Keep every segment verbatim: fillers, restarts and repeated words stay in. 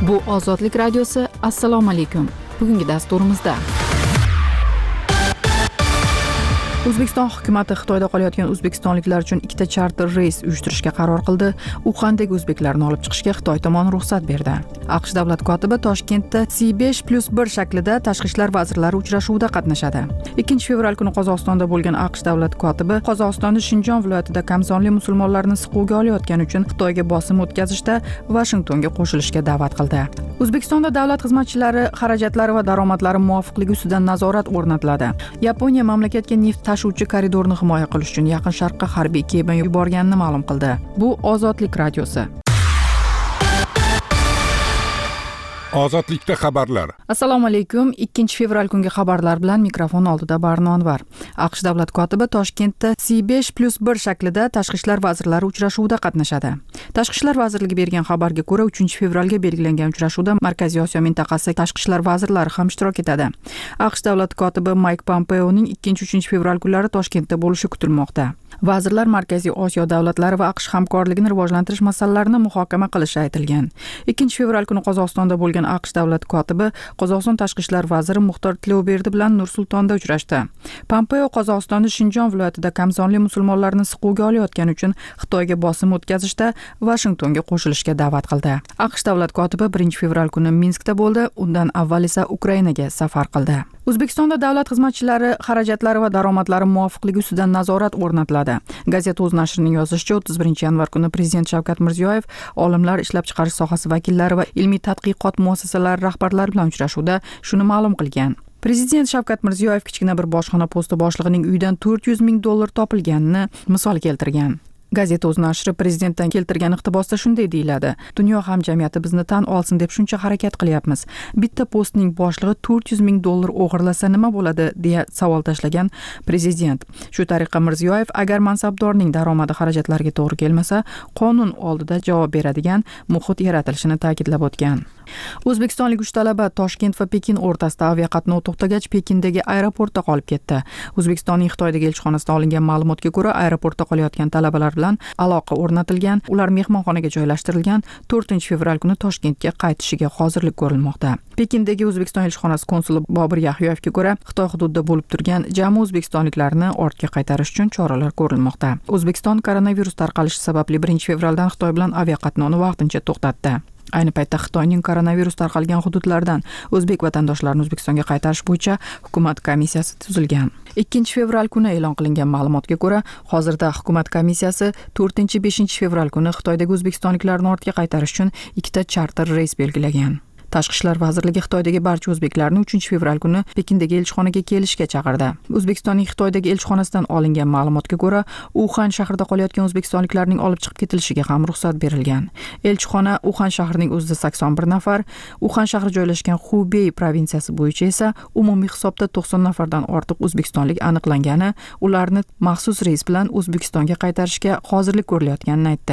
Bu Ozodlik radiosi. Assalomu alaykum. Bugungi dasturimizda O'zbekiston hukumatı Xitoyda qolayotgan o'zbekistonliklar uchun ikkita charter reys uyushtirishga qaror qildi. Uxandagi o'zbeklarni olib chiqishga Xitoy tomoni ruxsat berdi. AQSh davlat kotibi Toshkentda C besh plus bir shaklida tashqi ishlar vazirlari uchrashuvida qatnashadi. ikkinchi fevral kuni Qozog'istonda bo'lgan AQSh davlat kotibi Qozog'istonning Shinjon viloyatida kamsonli musulmonlarni siquvga olayotgani uchun Xitoyga bosim o'tkazishda Vashingtonga qo'shilishga da'vat qildi. O'zbekistonda davlat xizmatchilari xarajatlari va daromadlari muvofiqligi ustidan nazorat o'rnatiladi. Yaponiya mamlakatga neft tashuvchi koridorni himoya qilish uchun Yaqin Sharqqa harbiy kema yuborganini ma'lum qildi. Bu Ozodlik radiosi. Ozodlikda xabarlar. Assalomu alaykum. ikkinchi fevral kungi xabarlar bilan mikrofon oldida Barno Anvar. AQSh davlat kotibi Toshkentda C besh plus bir shaklida tashqi ishlar vazirlari uchrashuvida qatnashadi. Tashqi ishlar vazirligi bergan xabarga ko'ra, uchinchi fevralga belgilangan uchrashuvda Markaziy Osiyo mintaqasi tashqi ishlar vazirlari ham ishtirok etadi. AQSh davlat kotibi Mike Pompeoning ikkinchi uchinchi fevral kunlari Toshkentda bo'lishi kutilmoqda. Vazirlar Markaziy Osiyo davlatlari va AQSh hamkorligini rivojlantirish masalalarini muhokama qilishi aytilgan. ikkinchi fevral kuni Qozog'istonda bo'lgan AQSh davlat kotibi Qozog'iston tashqi ishlar vaziri Muxtor Tilovberdi bilan Nur-Sultonda uchrashdi. Pompeo Qozog'istonning Shinjon viloyatida kamsonli musulmonlarni siquvga olayotgani uchun Xitoyga bosim o'tkazishda Vashingtonga qo'shilishga da'vat qildi. AQSh davlat kotibi birinchi fevral kuni Minskda bo'ldi, undan avval esa Ukrainaga safar qildi. O'zbekistonda davlat xizmatchilari xarajatlari va daromadlari muvofiqligi ustidan nazorat o'rnatiladi. Gazeta o'z nashrining yozishicha, o'ttiz birinchi yanvar kuni Prezident Shavkat Mirziyoyev olimlar, ishlab chiqarish sohasi vakillari va ilmiy tadqiqot muassasalari rahbarlari bilan uchrashuvda shuni ma'lum qilgan. Prezident Shavkat Mirziyoyev kichkina bir bojxona posti boshlig'ining uyidan to'rt yuz ming dollar topilganini misol keltirgan. Gazeta o'z nashri prezidentdan keltirgan iqtibosda shunday deyiladi: Dunyo hamjamiyati bizni tan olsin deb shuncha harakat qilyapmiz. Bitta postning boshlig'i to'rt yuz ming dollar o'g'irlasa nima bo'ladi, deya savol tashlagan prezident. Shu tariqa Mirziyoyev agar mansabdorning daromadi xarajatlariga to'g'ri kelmasa, qonun oldida javob beradigan muhit yaratilishini ta'kidlab o'tgan. O'zbekistonlik uch talaba Toshkent va Pekin o'rtasida aviaqatnov to'xtagach Pekindagi aeroportda qolib ketdi. O'zbekistonning Xitoydagi elchixonasidan olingan ma'lumotga ko'ra, aeroportda qolayotgan talabalar bilan aloqa o'rnatilgan, ular mehmonxonaga joylashtirilgan. to'rtinchi fevral kuni Toshkentga qaytishiga hozirlik ko'rilmoqda. Pekindagi O'zbekiston elchixonasi konsuli Bobir Yahyoyevga ko'ra, Xitoy hududida bo'lib turgan jami o'zbekistonliklarni ortga qaytarish uchun choralar ko'rilmoqda. O'zbekiston koronavirus tarqalishi sababli birinchi fevraldan Xitoy bilan aviaqatnovni vaqtincha to'xtatdi. Ayni paytda Xitoyning koronavirus tarqalgan hududlardan o'zbek vatandoshlarini O'zbekistonga qaytarish bo'yicha hukumat komissiyasi tuzilgan. ikkinchi fevral kuni e'lon qilingan ma'lumotga ko'ra, hozirda hukumat komissiyasi to'rtinchi beshinchi fevral kuni Xitoydagi o'zbekistonliklarni ortga qaytarish uchun ikkita charter reys belgilagan. Tashqi ishlar vazirligi Xitoydagi barcha o'zbeklarni uchinchi fevral kuni Pekindagi elchixonaga kelishga chaqirdi. O'zbekistonning Xitoydagi elchixonasidan olingan ma'lumotga ko'ra, Uxan shahrida qolayotgan o'zbekistonliklarning olib chiqib ketilishiga ham ruxsat berilgan. Elchixona Uxan shahrining o'zida sakson bir nafar, Uxan shahri joylashgan Xubey provinsiyasi bo'yicha esa umumiy hisobda to'qson nafardan ortiq o'zbekistonlik aniqlangani, ularni maxsus reys bilan O'zbekistonga qaytarishga hozirlik ko'rilayotganini aytdi.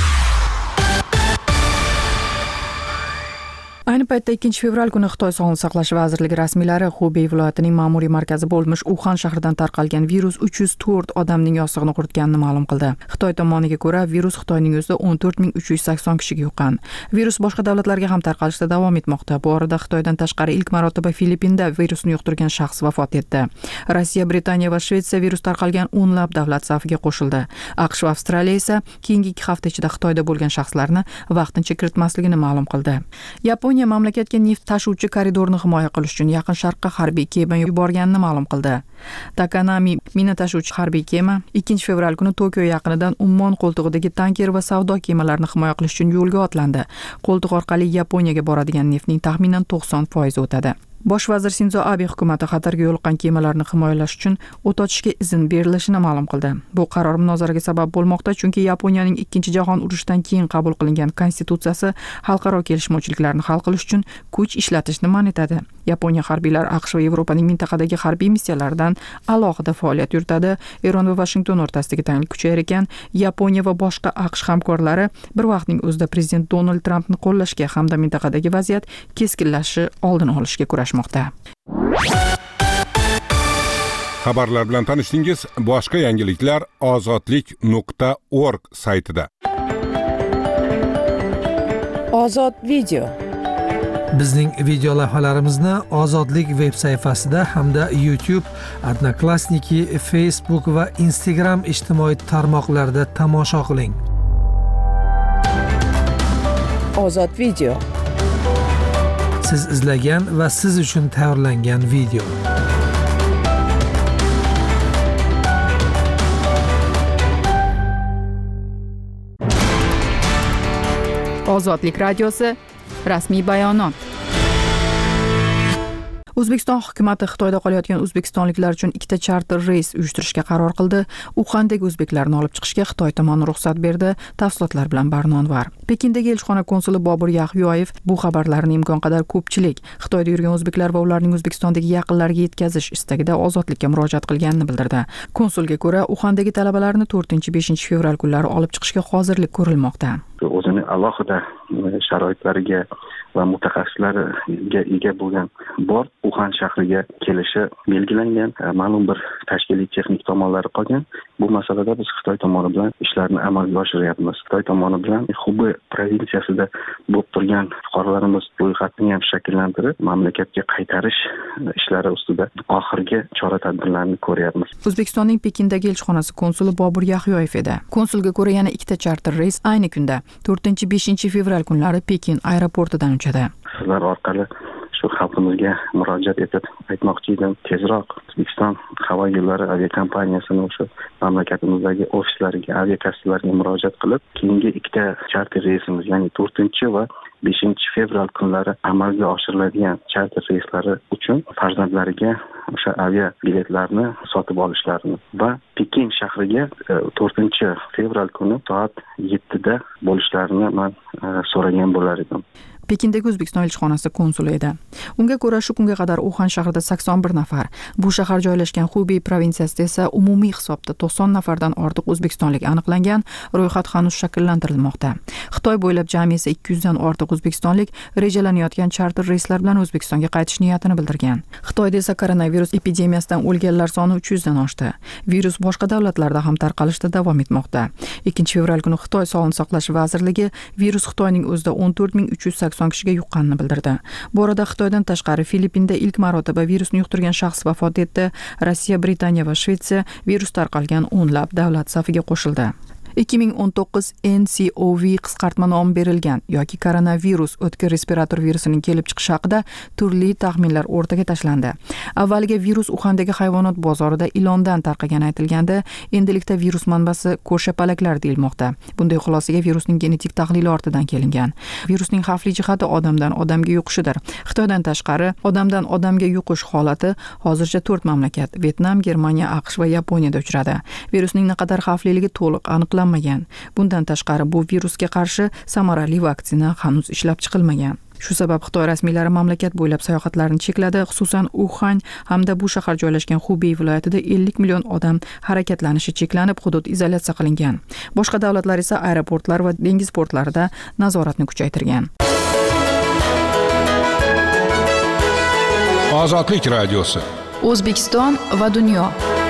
Ayni paytda ikkinchi fevral kuni Xitoy Sog'liqni saqlash vazirligi rasmiylari Xubey viloyatining ma'muriy markazi bo'lmish Uxan shahridan tarqalgan virus uch yuz to'rt odamning yostig'ini quritganini ma'lum qildi. Xitoy tomoniga ko'ra, virus Xitoyning o'zida o'n to'rt ming uch yuz sakson kishiga yuqqan. Virus boshqa davlatlarga ham tarqalishda davom etmoqda. Bu orada Xitoydan tashqari ilk marotaba Filippinda virusni yuqtirgan shaxs vafot etdi. Rossiya, Britaniya va Shvetsiya virus tarqalgan o'nlab davlat safiga qo'shildi. AQSh va Avstraliya esa keyingi ikki hafta ichida Xitoyda bo'lgan shaxslarni vaqtincha kiritmasligini ma'lum qildi. Yaponiya mamlakatga neft tashuvchi koridorni himoya qilish uchun Yaqin Sharqqa harbiy kema yuborganini ma'lum qildi. Takanami mina tashuvchi harbiy kema ikkinchi fevral kuni Tokio yaqinidan Ummon qo'ltig'idagi tanker va savdo kemalarini himoya qilish uchun yo'lga otlandi. Qo'ltiq orqali Yaponiyaga boradigan neftning taxminan to'qson foizi o'tadi. Bosh vazir Sinzo Abe hukumati xatarga yo'liqqan kemalarni himoyalash uchun o't ochishga izn berilishini ma'lum qildi. Bu qaror munozaraga sabab bo'lmoqda, chunki Yaponiyaning ikkinchi jahon urushidan keyin qabul qilingan konstitutsiyasi xalqaro kelishmovchiliklarni hal qilish uchun kuch ishlatishni man etadi. Yaponiya harbiylari AQSh va Yevropaning mintaqadagi harbiy missiyalaridan alohida faoliyat yuritadi. Eron va Vashington o'rtasidagi tanglik kuchayar ekan, Yaponiya va boshqa AQSh hamkorlari bir vaqtning o'zida prezident Donald Trampni qo'llashga hamda mintaqadagi vaziyat keskinlashishi oldini olishga kurashmoqda. Xabarlar bilan tanishdingiz. Boshqa yangiliklar ozodlik nuqta org saytida. Ozod video. Bizning video lavhalarimizni Ozodlik veb sayfasida hamda YouTube, Odnoklassniki, Facebook va Instagram ijtimoiy tarmoqlarida tomosha qiling. Ozod video. Siz izlagan va siz uchun tayyorlangan video. Ozodlik radiosi rasmiy bayonot. O'zbekiston hukumatı Xitoyda qolayotgan o'zbekistonliklar uchun ikkita charter reys uyushtirishga qaror qildi. Uxandagi o'zbeklarni olib chiqishga Xitoy tomoni ruxsat berdi. Tafsilotlar bilan Barno Anvar. Pekindagi elchixona konsuli Bobur Yaxyoyev bu xabarlarni imkon qadar ko'pchilik Xitoyda yurgan o'zbeklar va ularning O'zbekistondagi yaqinlariga yetkazish istagida ozodlikka murojaat qilganini bildirdi. Konsulga ko'ra, Uxandagi talabalarni to'rtinchi beshinchi fevral kunlari olib chiqishga hozirlik ko'rilmoqda. O'zini alohida sharoitlariga va mutaxassislariga ega bo'lgan bort Uxan shahriga kelishi belgilangan, ma'lum bir tashkiliy texnik tomonlari qolgan. Bu masalada biz Xitoy tomoni bilan ishlarni amalga oshiryapmiz. Xitoy tomoni bilan Xubey provinsiyasida bo'lib turgan fuqarolarimiz ro'yxatini ham shakllantirib, mamlakatga qaytarish ishlari ustida oxirgi chora-tadbirlarni ko'ryapmiz. O'zbekistonning Pekindagi elchixonasi konsuli Bobur Yaxyoyev edi. Konsulga ko'ra yana ikkita charter reys ayni kunda to'rtinchi beshinchi fevral kunlari Pekin aeroportidan uchadi. Sizlar orqali shu xalqimizga murojaat etib aytmoqchi edim, tezroq O'zbekiston havo yo'llari aviakompaniyasini o'sha mamlakatimizdagi ofislariga, aviakassalarga murojaat qilib, keyingi ikkita charter reysimiz, ya'ni to'rtinchi va beshinchi fevral kunlari amalga oshiriladigan charter reyslari uchun farzandlariga o'sha avia biletlarni sotib olishlarini va Pekin shahriga to'rtinchi fevral kuni soat yettida bo'lishlarini men so'ragan bo'lar edim. Pekindagi O'zbekiston elchixonasi konsuli edi. Unga ko'ra shu kunga qadar Uxan shahrida sakson bir nafar, bu shahar joylashgan Xubey provinsiyasida esa umumiy hisobda to'qson nafardan ortiq o'zbekistonlik aniqlangan, ro'yxat hanuz shakllantirilmoqda. Xitoy bo'ylab jami esa ikki yuzdan ortiq o'zbekistonlik rejalanayotgan charter reyslar bilan O'zbekistonga qaytish niyatini bildirgan. Xitoyda esa koronavirus epidemiyasidan o'lganlar soni uch yuzdan oshdi. Virus boshqa davlatlarda ham tarqalishda davom etmoqda. ikkinchi fevral kuni Xitoy Sog'liqni saqlash vazirligi virus Xitoyning o'zida o'n to'rt ming uch yuz sakson kishiga yuqqanini bildirdi. Bu orada Xitoydan tashqari Filippinda ilk marotaba virusni yuqtirgan shaxs vafot etdi. Rossiya, Britaniya va Shvetsiya virus tarqalgan o'nlab davlat safiga qo'shildi. ikki ming o'n to'qqiz N C O V qisqartma nomi berilgan yoki koronavirus o'tkir respirator virusining kelib chiqishi haqida turli taxminlar o'rtaga tashlandi. Avvaliga virus Uxandagi hayvonot bozorida ilondan tarqagani aytilganda, endilikda virus manbasi ko'rshapalaklar deyilmoqda. Bunday xulosaga virusning genetik tahlili ortidan kelingan. Virusning xavfli jihati odamdan odamga yuqishidir. Xitoydan tashqari odamdan odamga yuqish holati hozircha to'rt mamlakat: Vietnam, Germaniya, AQSh va Yaponiyada uchradi. Virusning naqadar xavfliligi to'liq aniqlanmagan. Bundan tashqari bu virusga qarshi samarali vaksina hanuz ishlab chiqilmagan. Shu sabab Xitoy rasmiylari mamlakat bo'ylab sayohatlarni chekladi, xususan Uxan hamda bu shahar joylashgan Xubey viloyatida ellik million odam harakatlanishi cheklanib, hudud izolyatsiya qilingan. Boshqa davlatlar esa aeroportlar va dengiz portlarida nazoratni kuchaytirgan. Ozodlik radiosi. O'zbekiston va dunyo.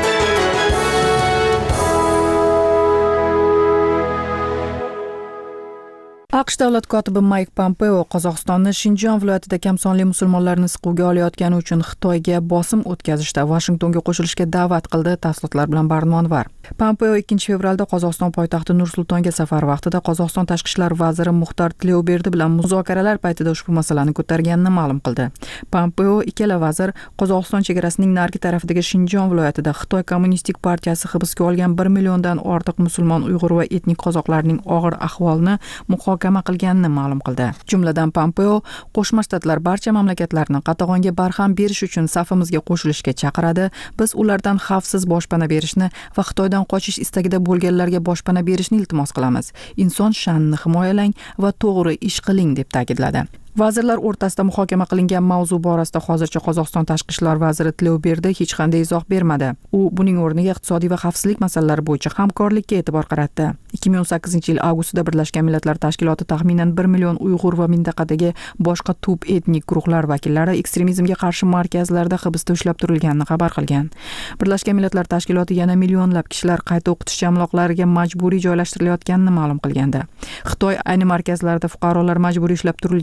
AQSh davlat kotibi Mike Pompeo Qozog'istonni Shinjon viloyatida kam sonli musulmonlarni siquvga olayotgani uchun Xitoyga bosim o'tkazishda Vashingtonga qo'shilishga da'vat qildi. Tafsilotlar bilan Barno Anvar. Pompeo ikkinchi fevralda Qozog'iston poytaxti Nur-Sultonga safar vaqtida Qozog'iston tashqi ishlar vaziri Muxtar Tileuberdi bilan muzokaralar paytida ushbu masalani ko'targanini ma'lum qildi. Pompeo ikkala vazir Qozog'iston chegarasining narigi tarafidagi Shinjon viloyatida Xitoy kommunistik partiyasi hibsga olgan bir milliondan ortiq musulmon Uyg'ur va etnik qozoqlarning og'ir ahvolini muhokama qilganini ma'lum qildi. Jumladan Pompeo Qo'shma Shtatlar barcha mamlakatlarni qatag'onga barham berish uchun safimizga qo'shilishga chaqiradi. Biz ulardan xavfsiz boshpana berishni va Xitoydan qochish istagida bo'lganlarga boshpana berishni iltimos qilamiz. Inson sha'nini himoyalang va to'g'ri ish qiling deb ta'kidladi. Vazirlar o'rtasida muhokama qilingan mavzu borasida hozircha Qozog'iston tashqi ishlar vaziri Tileuberdi hech qanday izoh bermadi. U buning o'rniga iqtisodiy va xavfsizlik masalalari bo'yicha hamkorlikka e'tibor qaratdi. ikki ming o'n sakkizinchi yil avgustida Birlashgan Millatlar Tashkiloti taxminan bir million Uyg'ur va mintaqadagi boshqa tub etnik guruhlar vakillari ekstremizmga qarshi markazlarda hibsda ushlab turilganini xabar qilgan. Birlashgan Millatlar Tashkiloti yana millionlab kishilar qayta o'qitish jamg'armalariga majburiy joylashtirilayotganini ma'lum qilgandi. Xitoy ayni markazlarda fuqarolar majburiy ushlab turilganini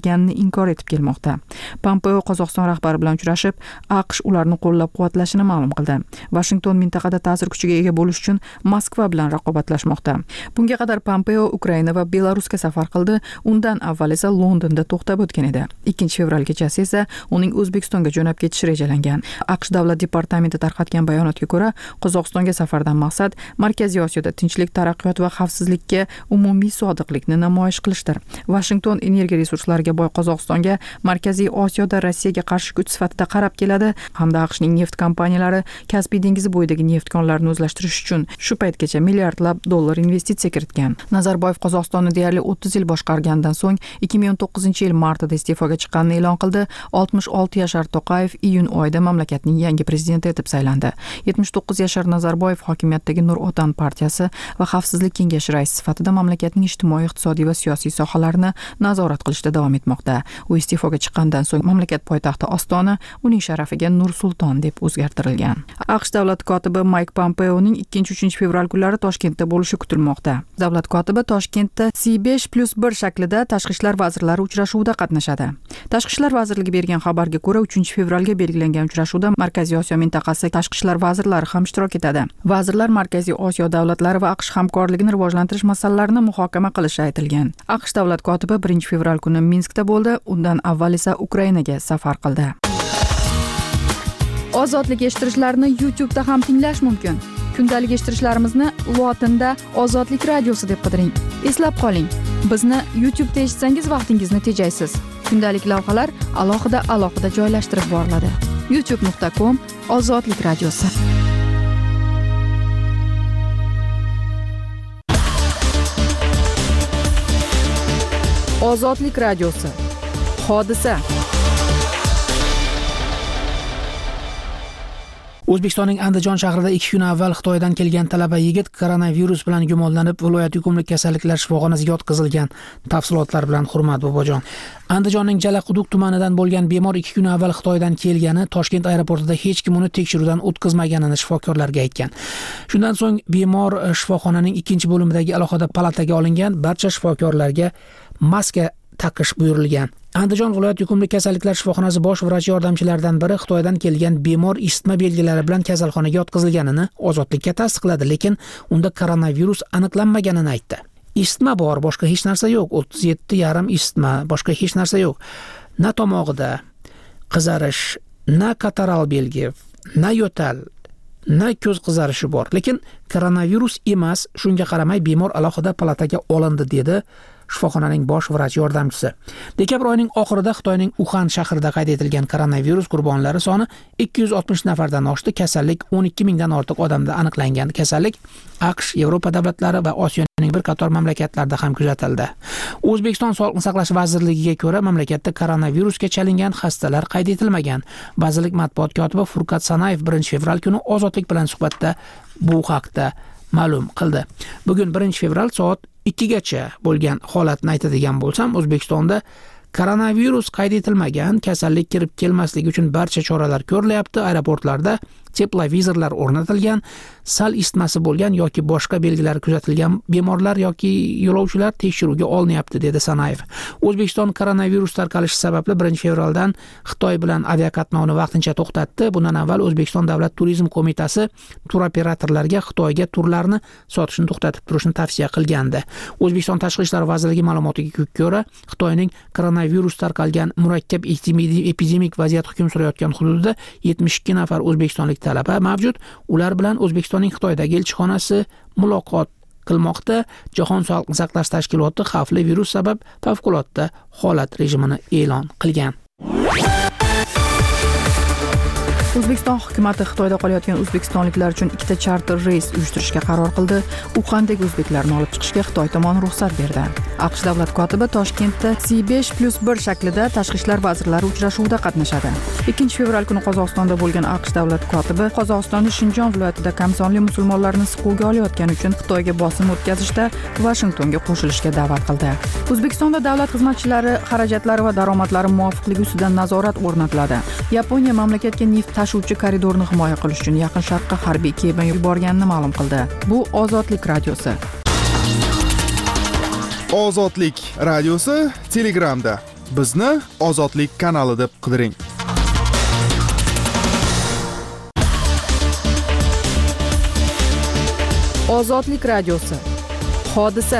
inkor etib kelmoqda. Pompeo Qozog'iston rahbari bilan uchrashib, AQSh ularni qo'llab-quvvatlashini ma'lum qildi. Vashington mintaqada ta'sir kuchiga ega bo'lish uchun Moskva bilan raqobatlashmoqda. Bunga qadar Pompeo Ukraina va Belarusga safar qildi. Undan avval esa Londonda to'xtab o'tgan edi. ikkinchi fevral kechasi esa uning O'zbekistonga jo'nab ketishi rejalangan. AQSh davlat departamenti tarqatgan bayonotga ko'ra, Qozog'istonga safardan maqsad Markaziy Osiyoda tinchlik, taraqqiyot va xavfsizlikka umumiy sodiqlikni namoyish qilishdir. Washington energiya resurslariga boy Qozog'istonga Markaziy Osiyoda Rossiyaga qarshi kuch sifatida qarab keladi hamda AQShning neft kompaniyalari Kaspiy dengizi bo'yidagi neft konlarini o'zlashtirish uchun shu paytgacha milliardlab dollar investitsiya kiritgan. Nazarboyev Qozog'istonni deyarli o'ttiz yil boshqargandan so'ng ikki ming o'n to'qqizinchi yil martida iste'foga chiqqanini e'lon qildi. oltmish olti yashar To'qayev iyun oyida mamlakatning yangi prezidenti etib saylandi. yetmish to'qqiz yashar Nazarboyev hokimiyatdagi Nur Otan partiyasi va xavfsizlik kengashi raisi sifatida mamlakatning ijtimoiy, iqtisodiy va siyosiy sohalarini nazorat qilishda davom etmoqda. U iste'foga chiqqandan so'ng mamlakat poytaxti Ostona uning sharafiga Nur Sulton deb o'zgartirilgan. AQSh davlat kotibi Mike Pompeoning ikkinchi uchinchi fevral kunlari Toshkentda bo'lishi kutilmoqda. Davlat kotibi Toshkentda C besh plus bir shaklida tashqi ishlar vazirlari uchrashuvida qatnashadi. Tashqi ishlar vazirligi bergan xabarga ko'ra, uchinchi fevralga belgilangan uchrashuvda Markaziy Osiyo mintaqasi tashqi ishlar vazirlari ham ishtirok etadi. Vazirlar Markaziy Osiyo davlatlari va AQSh hamkorligini rivojlantirish masalalarini muhokama qilishi aytilgan. AQSh davlat kotibi birinchi fevral kuni Minskda bo'ldi, undan avval esa Ukrainaga safar qildi. Ozodlik eshittirishlarini YouTube'da ham tinglash mumkin. Kundalik eshittirishlarimizni lotinda Ozodlik radiosi deb qidiring. Eslab qoling, bizni YouTube'da eshitsangiz vaqtingizni tejaysiz. Kundalik lavhalar alohida alohida joylashtirib boriladi. youtube nuqta com Ozodlik radiosi. Ozodlik radiosi. Hodisa. O'zbekistonning Andijon shahrida ikki kun avval Xitoydan kelgan talaba yigit koronavirus bilan gumonlanib viloyat yuqumli kasalliklar shifoxonasiga yotqizilgan. Tafsilotlar bilan Hurmat Bobojon. Andijonning Jalaquduq tumanidan bo'lgan bemor ikki kun avval Xitoydan kelgani, Toshkent aeroportida hech kim uni tekshiruvdan o'tkazmaganini shifokorlarga aytgan. Shundan so'ng bemor shifoxonaning ikkinchi bo'limidagi alohida palataga olingan. Barcha shifokorlarga maska taqish buyurilgan. Andijon viloyat yuqumli kasalliklar shifoxonasi bosh vrach yordamchilaridan biri Xitoydan kelgan bemor isitma belgilari bilan kasalxonaga yotqizilganini Ozodlikka tasdiqladi, lekin unda koronavirus aniqlanmaganini aytdi. Isitma bor, boshqa hech narsa yo'q. o'ttiz yetti yarim isitma, boshqa hech narsa yo'q. Na tomog'ida qizarish, na kataral belgi, na yo'tal, na ko'z qizarishi bor, lekin koronavirus emas. Shunga qaramay bemor alohida palataga olindi, dedi shifoxonaning bosh vrach yordamchisi. Dekabr oyining oxirida Xitoyning Uxan shahrida qayd etilgan koronavirus qurbonlari soni ikki yuz oltmish nafardan oshdi. Kasallik o'n ikki mingdan ortiq odamda aniqlangan. Kasallik AQSh, Yevropa davlatlari va Osiyoning bir qator mamlakatlarida ham kuzatildi. O'zbekiston Sog'liqni saqlash vazirligiga ko'ra, mamlakatda koronavirusga chalingan xastalar qayd etilmagan. Vazirlik matbuot kotibi Furqat Sanayev birinchi fevral kuni Ozodlik bilan suhbatda bu haqda ma'lum qildi. Bugun birinchi fevral soat ikkigacha bo'lgan holatni aytadigan bo'lsam, O'zbekistonda koronavirus qayd etilmagan. Kasallik kirib kelmasligi uchun barcha choralar ko'rilyapti. Aeroportlarda teplovizorlar o'rnatilgan. Sal isitmasi bo'lgan yoki boshqa belgilari kuzatilgan bemorlar yoki yo'lovchilar tekshiruvga olinyapti, dedi Sanayev. O'zbekiston koronavirus tarqalishi sababli birinchi fevraldan Xitoy bilan aviaqatnovni vaqtincha to'xtatdi. Bundan avval O'zbekiston Davlat turizm qo'mitasi turoperatorlarga Xitoyga turlarni sotishni to'xtatib turishni tavsiya qilgandi. O'zbekiston Tashqi ishlar vazirligi ma'lumotiga ko'ra, Xitoyning koronavirus tarqalgan murakkab epidemik vaziyat hukm surayotgan hududida yetmish ikki nafar o'zbekistonlik talaba mavjud. Ular bilan O'zbekistonning Xitoydagi elchixonasi muloqot qilmoqda. Jahon Sog'liqni saqlash tashkiloti xavfli virus sabab favqulodda holat rejimini e'lon qilgan. O'zbekiston hukumatı Xitoyda qolayotgan o'zbekistonliklar uchun ikkita charter reys uyushtirishga qaror qildi. Uxandagi o'zbeklarni olib chiqishga Xitoy tomoni ruxsat berdi. AQSh davlat kotibi Toshkentda C besh plus bir shaklida tashqi ishlar vazirlari uchrashuvida qatnashadi. ikkinchi fevral kuni Qozog'istonda bo'lgan AQSh davlat kotibi Qozog'istonning Shinjon viloyatida kamsonli musulmonlarni siquvga olayotgani uchun Xitoyga bosim o'tkazishda Vashingtonga qo'shilishga da'vat qildi. O'zbekistonda davlat xizmatchilari xarajatlari va daromadlari muvofiqligi ustidan nazorat o'rnatiladi. Yaponiya mamlakatga neft tashuvchi koridorni himoya qilish uchun Yaqin Sharqqa harbiy kema yuborganini ma'lum qildi. Bu Ozodlik radiosi. Ozodlik radiosi Telegramda. Bizni Ozodlik kanali deb qidiring. Ozodlik radiosi. Hodisa.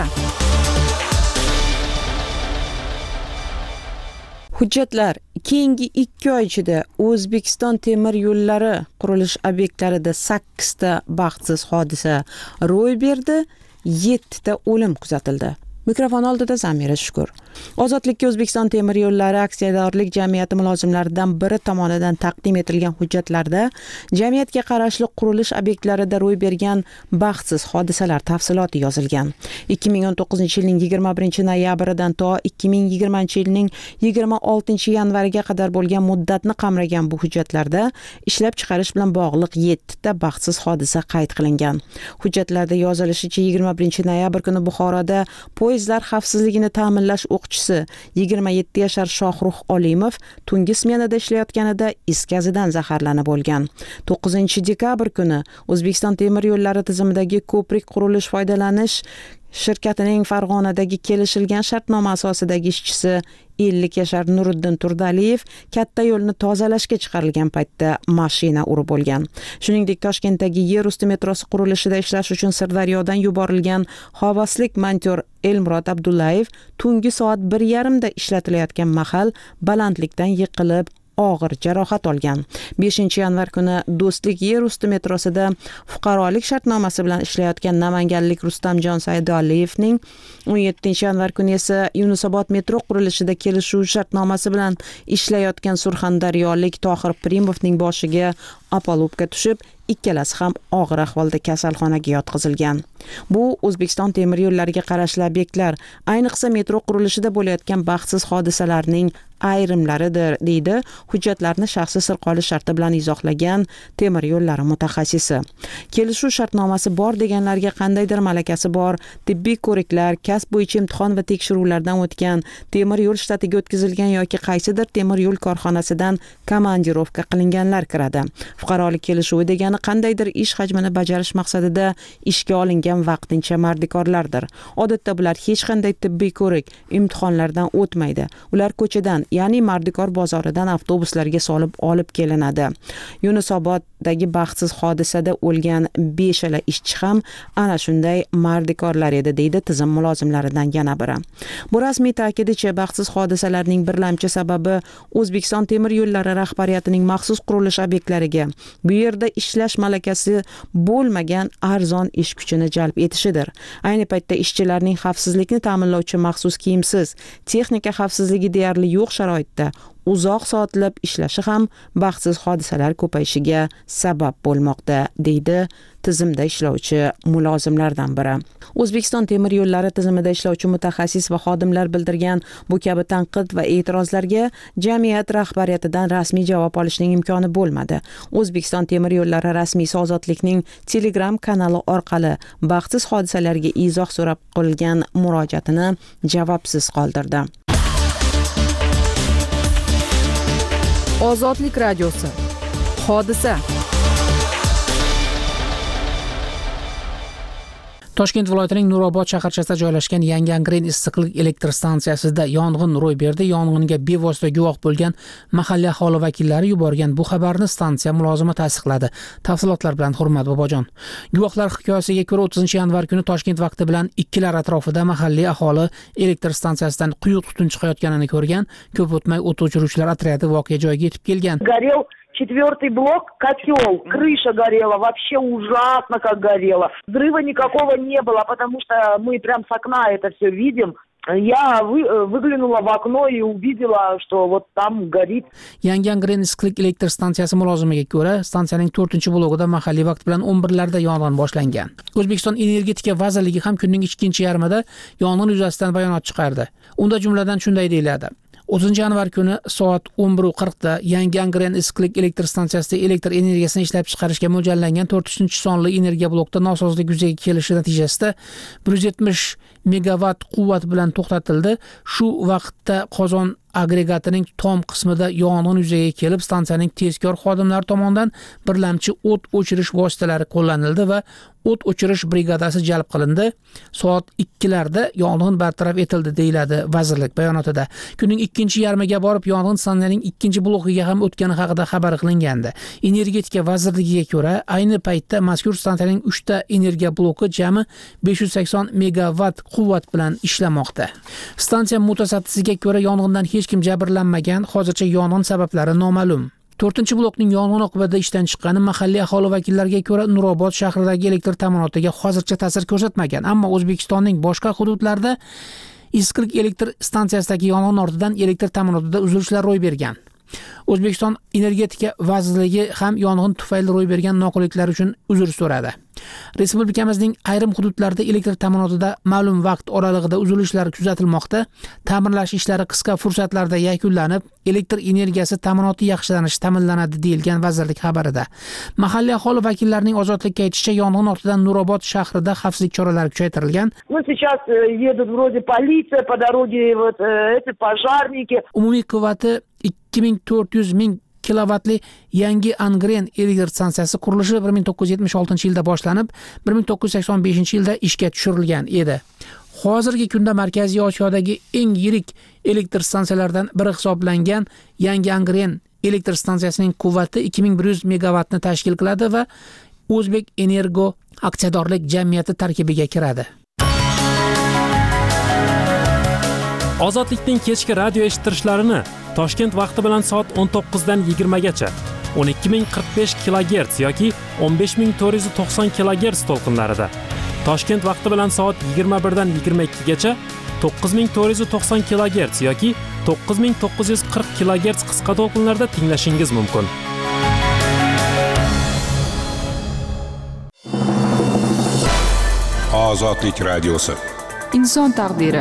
Hujjatlar keyingi ikki oy ichida O'zbekiston temir yo'llari qurilish obyektlarida sakkizta baxtsiz hodisa ro'y berdi, yettita o'lim kuzatildi. Mikrofon oldida Zamira Shukur. Ozodlikka O'zbekiston temir yo'llari aksiyadorlik jamiyati mulozimlaridan biri tomonidan taqdim etilgan hujjatlarda jamiyatga qarashli qurilish obyektlarida ro'y bergan baxtsiz hodisalar tafsiloti yozilgan. ikki ming o'n to'qqizinchi yilning yigirma birinchi noyabridan to ikki ming yigirmanchi yilning yigirma oltinchi yanvariga qadar bo'lgan muddatni qamragan bu hujjatlarda ishlab chiqarish bilan bog'liq yettita baxtsiz hodisa qayd qilingan. Hujjatlarda yozilishicha yigirma birinchi noyabr kuni Buxoroda poyezdlar xavfsizligini ta'minlash o'qchisi yigirma yetti yashar Shohrux Olimov tungi smenada ishlayotganida is gazidan zaharlanib o'lgan. to'qqizinchi dekabr kuni O'zbekiston temir yo'llari tizimidagi ko'prik qurilish foydalanish shirkatining Farg'onadagi kelishilgan shartnoma asosidagi ishchisi ellik yashar Nuriddin Turdaliyev katta yo'lni tozalashga chiqarilgan paytda mashina urib bo'lgan. Shuningdek, Toshkentdagi yer usti metrosi qurilishida ishlash uchun Sirdaryodan yuborilgan xovoslik monteur Elmurod Abdullayev tungi soat bir yarim da ishlatilayotgan mahal balandlikdan yiqilib og'ir jarohat olgan. beshinchi yanvar kuni Do'stlik yer usti metrosida fuqarolik shartnomasi bilan ishlayotgan namanganlik Rustamjon Saidoliyevning, o'n yettinchi yanvar kuni esa Yunusobod metro qurilishida kelishuv shartnomasi bilan ishlayotgan surxondaryolik Tohir Primovning boshiga apalubka tushib, ikkalasi ham og'ir ahvolda kasalxonaga yotqizilgan. Bu O'zbekiston temir yo'llariga qarashli obyektlar, ayniqsa metro qurilishida bo'layotgan baxtsiz hodisalarning ayrimlaridir, deydi hujjatlarni shaxsiy sir qolish sharti bilan izohlagan temir yo'llari mutaxassisi. Kelishuv shartnomasi bor deganlarga qandaydir malakasi bor, tibbiy ko'riklar, kasb bo'yicha imtihon va tekshiruvlardan o'tgan, temir yo'l shtatiga o'tkazilgan yoki qaysidir temir yo'l korxonasidan komandirovka qilinganlar kiradi. Fuqarolik kelishuvi degani qandaydir ish hajmini bajarish maqsadida ishga olingan vaqtincha mardikorlardir. Odatda bular hech qanday tibbiy ko'rik, imtihonlardan o'tmaydi. Ular ko'chadan, ya'ni Mardikor bozoridan avtobuslarga solib olib kelinadi. Yunusoboddagi baxtsiz hodisada o'lgan beshala ishchi ham ana shunday mardikorlar edi, deydi tizim mulozimlaridan yana biri. Bu rasmiy ta'kidicha baxtsiz hodisalarning birlamchi sababi O'zbekiston temir yo'llari rahbariyatining maxsus qurilish obyektlariga bu yerda ishlash malakasi bo'lmagan arzon ish kuchini jalb etishidir. Ayni paytda ishchilarning xavfsizlikni ta'minlovchi maxsus kiyimsiz, texnika xavfsizligi deyarli yo'q sharoitda uzoq soatlab ishlashi ham baxtsiz hodisalar ko'payishiga sabab bo'lmoqda, deydi tizimda ishlovchi mulozimlardan biri. O'zbekiston temir yo'llari tizimida ishlovchi mutaxassis va xodimlar bildirgan bu kabi tanqid va e'tirozlarga jamiyat rahbariyatidan rasmiy javob olishning imkoni bo'lmadi. O'zbekiston temir yo'llari rasmiysi Ozodlikning Telegram kanali orqali baxtsiz hodisalarga izoh so'rab qolgan murojaatini javobsiz qoldirdi. Ozodlik radiosi. Hodisa. Toshkent viloyatining Nurobod shaharchasida joylashgan Yangi Angren issiqlik elektr stansiyasida yong'in ro'y berdi. Yong'inga bevosita guvoh bo'lgan mahalliy aholi vakillari yuborgan bu xabarni stansiya mulozimi tasdiqladi. Tafsilotlar bilan Hurmat Bobojon. Guvohlar hikoyasiga ko'ra o'ttizinchi yanvar kuni Toshkent vaqti bilan ikkilar atrofida mahalliy aholi elektr stansiyasidan quyuq tutun chiqayotganini ko'rgan. Ko'p o'tmay o't o'chiruvchilar otryadi voqea joyiga yetib kelgan. Четвертый блок, котел, крыша горела, вообще ужасно как горела. Взрыва никакого не было, потому что мы прям с окна это все видим. Я вы, выглянула в окно и увидела, что вот там горит. Yangi Angren issiqlik elektr stansiyasi mulozimiga ko'ra, stansiyaning to'rtinchi blogida mahalliy vaqt bilan o'n birlarda yong'in boshlangan. O'zbekiston Energetika vazirligi ham kunning ikkinchi yarmida yong'in yuzasidan bayonot chiqardi. Unda jumladan shunday deyiladi: o'ttizinchi yanvar kuni soat o'n bir qirq da Yangi Angren issiqlik elektr stansiyasida elektr energiyasini ishlab chiqarishga mo'ljallangan to'rtinchi sonli energiya blokda nosozlik yuzaga kelishi natijasida bir yuz yetmish megawatt quvvat bilan to'xtatildi. Shu vaqtda qozon agregatining tom qismida yong'in yuzaga kelib, stansiyaning tezkor xodimlari tomonidan birlamchi o't o'chirish vositalari qo'llanildi va o't o'chirish brigadasi jalb qilindi. Soat ikkilarda yong'in bartaraf etildi deyiladi vazirlik bayonotida. Kunning ikkinchi yarmiga borib yong'in stansiyaning ikkinchi blokiga ham o'tgani haqida xabar qilingandi. Energetika vazirligiga ko'ra, ayni paytda mazkur stansiyaning uchta energiya bloki jami besh yuz sakson megawatt quvvat bilan ishlamoqda. Stansiya mutasaddisiga ko'ra, yong'indan hech kim jabrlanmagan, hozircha yong'in sabablari noma'lum. to'rtinchi blokning yong'in oqibatida ishdan chiqqani mahalliy aholi vakillariga ko'ra Nurobod shahridagi elektr ta'minotiga hozircha ta'sir ko'rsatmagan, ammo O'zbekistonning boshqa hududlarida Iskilik elektr stansiyasidagi yong'in ortidan elektr ta'minotida uzilishlar ro'y bergan. O'zbekiston Energetika vazirligi ham yong'in tufayli ro'y bergan noqulayliklar uchun uzr so'radi. Respublikamizning ayrim hududlarida elektr ta'minotida ma'lum vaqt oralig'ida uzilishlar kuzatilmoqda. Ta'mirlash ishlari qisqa fursatlarda yakunlanib, elektr energiyasi ta'minoti yaxshilanishi ta'minlanadi deyilgan vazirlik xabarida. Mahalliy aholi vakillarining ozodlikka aytishicha, yong'in ortidan Nurobod shahrida xavfsizlik choralari kuchaytirilgan. Ну сейчас едут вроде полиция, по дороге вот эти пожарники. Umumiy quvvati ikki ming to'rt yuz ming kilovatli yangi Angren elektr stansiyasi qurilishi bir ming to'qqiz yuz yetmish oltinchi yilda boshlanib, bir ming to'qqiz yuz sakson beshinchi yilda ishga tushirilgan edi. Hozirgi kunda Markaziy Osiyodagi eng yirik elektr stansiyalardan biri hisoblangan yangi Angren elektr stansiyasining quvvati ikki ming bir yuz megawattni tashkil qiladi va O'zbek Energo aksiyadorlik jamiyati tarkibiga kiradi. Ozodlikning kechki radio eshittirishlarini Toshkent vaqti bilan soat o'n to'qqizdan yigirmagacha o'n ikki ming qirq besh kilogerts yoki o'n besh ming to'rt yuz to'qson kilogerts to'lqinlarida, Toshkent vaqti bilan soat yigirma birdan yigirma ikkigacha to'qqiz ming to'rt yuz to'qson kilogerts yoki to'qqiz ming to'qqiz yuz qirq kilogerts qisqa to'lqinlarda tinglashingiz mumkin. Ozodlik radiosi. Inson taqdiri.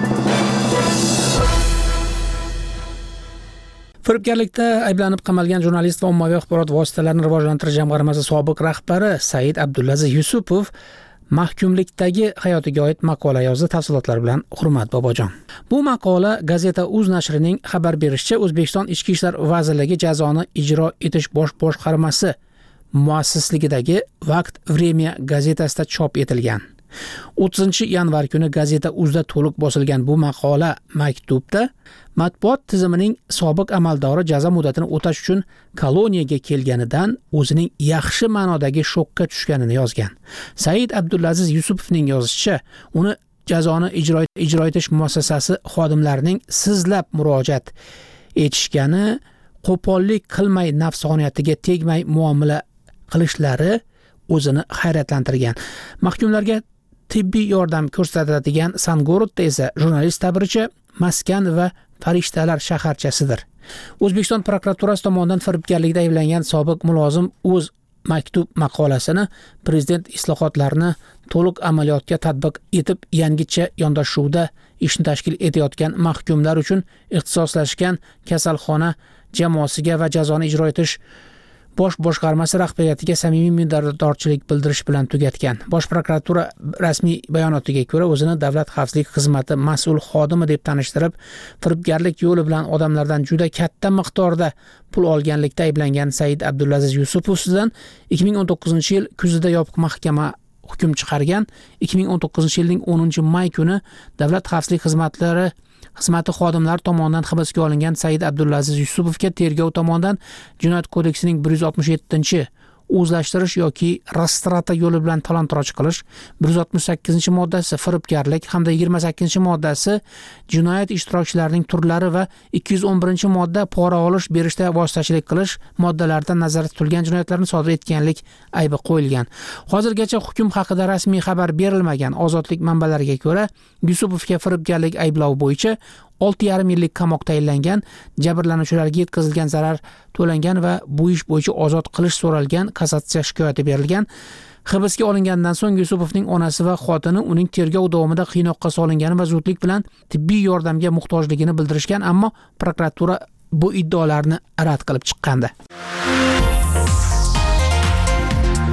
Firibgarlikda ayblanib qamalgan jurnalist va ommaviy axborot vositalarini rivojlantirish jamg'armasi sobiq rahbari Said Abdulaziz Yusupov mahkumlikdagi hayotiga oid maqola yozdi. Tafsilotlar bilan Hurmat Bobojon. Bu maqola Gazeta uz nashrining xabar berishicha, O'zbekiston Ichki ishlar vazirligi jazoni ijro etish bosh boshqarmasi muassisligidagi Vaqt Vremya gazetasida chop etilgan. o'ttizinchi yanvar kuni Gazeta uzda to'liq bosilgan bu maqola maktubda matbuot tizimining sobiq amaldori jazo muddatini o'tash uchun koloniyaga kelganidan o'zining yaxshi ma'nodagi shokka tushganini yozgan. Said Abdulaziz Yusupovning yozishicha, uni jazoni ijro ijro etish muassasasi xodimlarining sizlab murojaat etishgani, qo'pollik qilmay nafsoniyatiga tegmay muomala qilishlari o'zini hayratlantirgan. Mahkumlarga tibbiy yordam ko'rsatadigan Sangorodda esa jurnalist ta'biricha maskan va farishtalar shaharchasidir. O'zbekiston prokuraturasi tomonidan firibgarlikda ayblangan sobiq mulozim o'z maktub maqolasini prezident islohotlarini to'liq amaliyotga tatbiq etib yangicha yondashuvda ishni tashkil etayotgan mahkumlar uchun ixtisoslashgan kasalxona jamoasiga va jazoni ijro etish bosh boshqarmasi rahbariyatiga samimiy minnatdorchilik bildirish bilan tugatgan. Bosh prokuratura rasmiy bayonotiga ko'ra, o'zini davlat xavfsizlik xizmati mas'ul xodimi deb tanishtirib, firibgarlik yo'li bilan odamlardan juda katta miqdorda pul olganlikda ayblangan Said Abdulaziz Yusupov ustidan ikki ming o'n to'qqizinchi yil kuzida yopiq mahkama hukm chiqargan. ikki ming o'n to'qqizinchi yilning o'ninchi may kuni davlat xavfsizlik xizmatlari xizmati xodimlari tomonidan hibsga olingan Said Abdulaziz Yusupovga tergov tomonidan Jinoyat kodeksining bir yuz oltmish yettinchi o'zlashtirish yoki rastrata yo'li bilan talon-toroj qilish, bir yuz oltmish sakkizinchi moddasi firibgarlik hamda yigirma sakkizinchi moddasi jinoyat ishtirokchilarining turlari va ikki yuz o'n birinchi modda pora olish berishda vositachilik qilish moddalaridan nazarda tutilgan jinoyatlarni sodir etganlik aybi qo'yilgan. Hozirgacha hukm haqida rasmiy xabar berilmagan. Ozodlik manbalariga ko'ra, Yusupovga firibgarlik ayblovi bo'yicha olti yarim yillik qamoq tayinlangan, jabrlanuvchilarga yetkazilgan zarar to'langan va bu ish bo'yicha ozod qilish so'ralgan, kassatsiya shikoyati berilgan. Hibsga olingandan so'ng Yusupovning onasi va xotini uning tergov davomida qiynoqqa solingani va zudlik bilan tibbiy yordamga muhtojligini bildirishgan, ammo prokuratura bu iddaolarni rad qilib chiqqandi.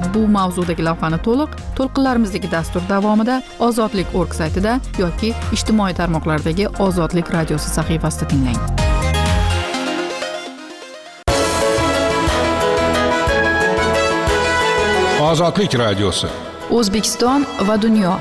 bu mavzudagi lavhani to'liq to'lqinlarimizdagi dastur davomida ozodlik точка org saytida yoki ijtimoiy tarmoqlardagi Ozodlik radiosi sahifasida tinglang. Ozodlik radiosi. O'zbekiston va dunyo.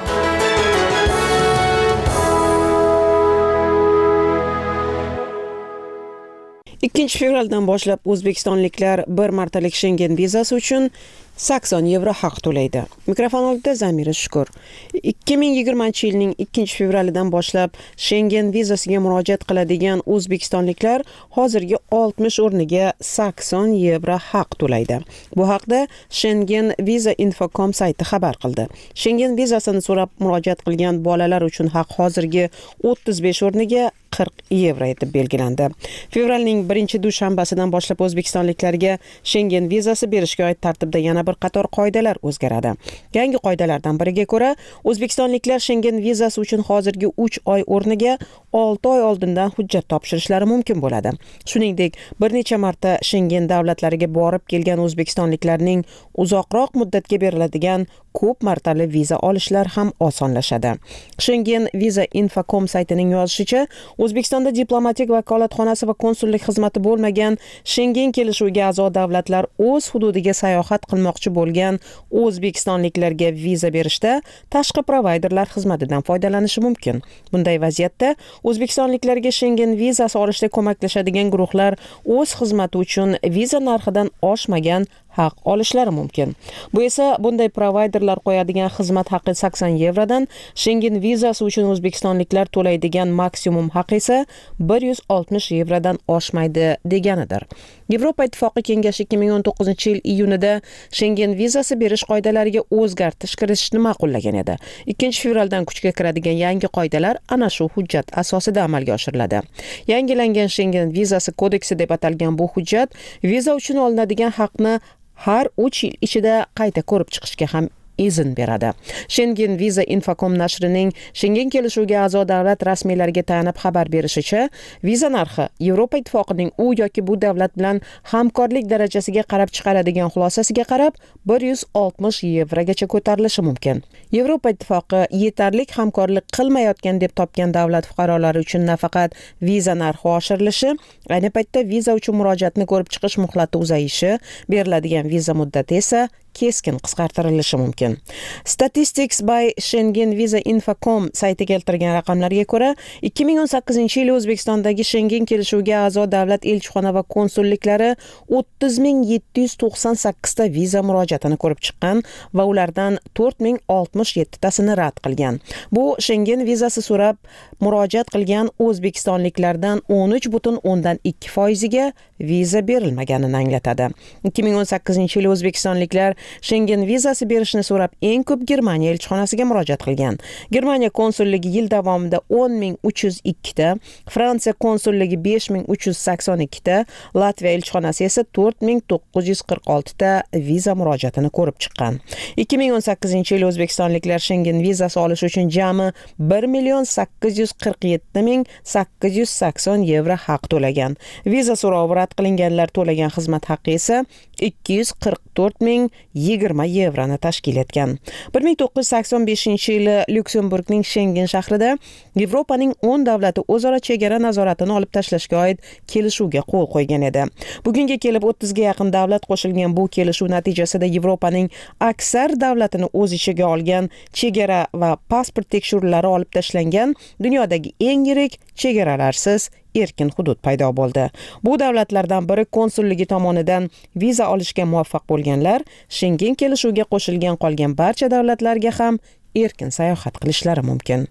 ikkinchi fevraldan boshlab o'zbekistonliklar bir martalik Schengen vizasi uchun sakson yevro haq to'laydi. Mikrofon oldida Zamira Shukur. ikki ming yigirmanchi yilning ikkinchi fevralidan boshlab Schengen vizasiga murojaat qiladigan o'zbekistonliklar hozirgi oltmish o'rniga sakson yevro haq to'laydi. Bu haqda Schengen Visa Info nuqta com sayti xabar qildi. Schengen vizasini so'rab murojaat qilgan bolalar uchun haq hozirgi o'ttiz besh o'rniga qirq yevro etib belgilandi. Fevralning birinchi dushanbasidan boshlab o'zbekistonliklarga Schengen vizasi berishga oid tartibda yana bir qator qoidalar o'zgaradi. Yangi qoidalardan biriga ko'ra, o'zbekistonliklar Schengen vizasi uchun hozirgi uch oy o'rniga olti oy oldindan hujjat topshirishlari mumkin bo'ladi. Shuningdek, bir necha marta Schengen davlatlariga borib kelgan o'zbekistonliklarning uzoqroq muddatga beriladigan ko'p martali viza olishlar ham osonlashadi. Schengen Visa Info nuqta com saytining yozishicha, O'zbekistonda diplomatik vakolatxonasi va konsullik xizmati bo'lmagan Schengen kelishuviga a'zo davlatlar o'z hududiga sayohat qilmoqchi bo'lgan o'zbekistonliklarga viza berishda tashqi provayderlar xizmatidan foydalanishi mumkin. Bunday vaziyatda o'zbekistonliklarga Schengen vizasi olishda ko'maklashadigan guruhlar o'z xizmati uchun viza narxidan oshmagan haq olishlari mumkin. Bu esa bunday provayderlar qo'yadigan xizmat haqi sakson yevrodan, Schengen vizasi uchun o'zbekistonliklar to'laydigan maksimum haq esa bir yuz oltmish yevrodan oshmaydi deganidir. Yevropa Ittifoqi Kengashi ikki ming o'n to'qqizinchi yil iyunida Schengen vizasi berish qoidalariga o'zgartirish kiritishni ma'qullagan edi. ikkinchi fevraldan kuchga kiradigan yangi qoidalar ana shu hujjat asosida amalga oshiriladi. Yangilangan Schengen vizasi kodeksi deb atalgan bu hujjat viza uchun olinadigan haqni har uch yil ichida qayta ko'rib chiqishga ham izn beradi. Schengen Visa Info nuqta com nashrining Schengen kelishuviga a'zo davlat rasmiylariga tayanib xabar berishicha, viza narxi Yevropa Ittifoqining u yoki bu davlat bilan hamkorlik darajasiga qarab chiqaradigan xulosasiga qarab bir yuz oltmish yevrogacha ko'tarilishi mumkin. Yevropa Ittifoqi yetarlik hamkorlik qilmayotgan deb topgan davlat fuqarolari uchun nafaqat viza narxi oshirilishi, ayni paytda viza uchun murojaatni ko'rib chiqish muhlati uzayishi, beriladigan viza muddati esa keskin qisqartirilishi mumkin. Statistics by Schengen Visa Info nuqta com sayti keltirgan raqamlarga ko'ra, ikki ming o'n sakkizinchi yil O'zbekistondagi Schengen kelishuviga a'zo davlat elchixona va konsulliklari o'ttiz ming yetti yuz to'qson sakkiz ta viza murojaatini ko'rib chiqqan va ulardan to'rt ming oltmish yetti tasini rad qilgan. Bu Schengen vizasi so'rab murojaat qilgan o'zbekistonliklardan o'n uch butun o'ndan ikki foiziga viza berilmaganini anglatadi. ikki ming o'n sakkizinchi yil O'zbekistonliklar Schengen vizasi berishni so'rab eng ko'p Germaniya elchixonasiga murojaat qilgan. Germaniya konsulligi yil davomida o'n ming uch yuz ikki ta, Fransiya konsulligi besh ming uch yuz sakson ikki ta, Latviya elchixonasi esa to'rt ming to'qqiz yuz qirq olti ta viza murojaatini ko'rib chiqqan. ikki ming o'n sakkizinchi yil O'zbekistonliklar Schengen vizasi olish uchun jami bir million sakkiz yuz qirq yetti ming sakkiz yuz sakson yevro haq to'lagan. Viza so'rovi rad qilinganlar to'lagan xizmat haqqi esa ikki yuz qirq to'rt ming yigirma yevroni tashkil etgan. bir ming to'qqiz yuz sakson beshinchi yili Lyuksemburgning Schengen shahrida Yevropaning o'n davlati o'zaro chegara nazoratini olib tashlashga oid kelishuvga qo'l qo'ygan edi. Bugunga kelib o'ttizga yaqin davlat qo'shilgan bu kelishuv natijasida Yevropaning aksar davlatini o'z ichiga olgan chegara va pasport tekshiruvlari olib tashlangan dunyodagi eng yirik chegaralarsiz erkin hudud paydo bo'ldi. Bu davlatlardan biri konsulligi tomonidan viza olishga muvaffaq bo'lganlar Schengen kelishuviga qo'shilgan qolgan barcha davlatlarga ham erkin sayohat qilishlari mumkin.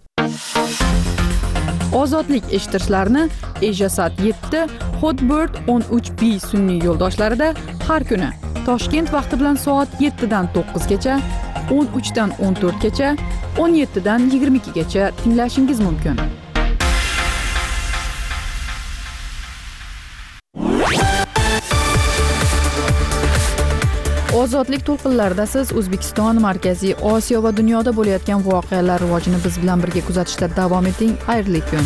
Ozodlik eshittirishlarni Ejasat yetti, Hotbird o'n uch B sun'iy yo'ldoshlarida har kuni Toshkent vaqti bilan soat yettidan to'qqizgacha, o'n uchdan o'n to'rtgacha, o'n yettidan yigirma ikkigacha tinglashingiz mumkin. Ozodlik to'lqinlarida siz O'zbekiston, Markaziy Osiyo va dunyoda bo'layotgan voqealar rivojini biz bilan birga kuzatishda davom eting. Xayrli kun.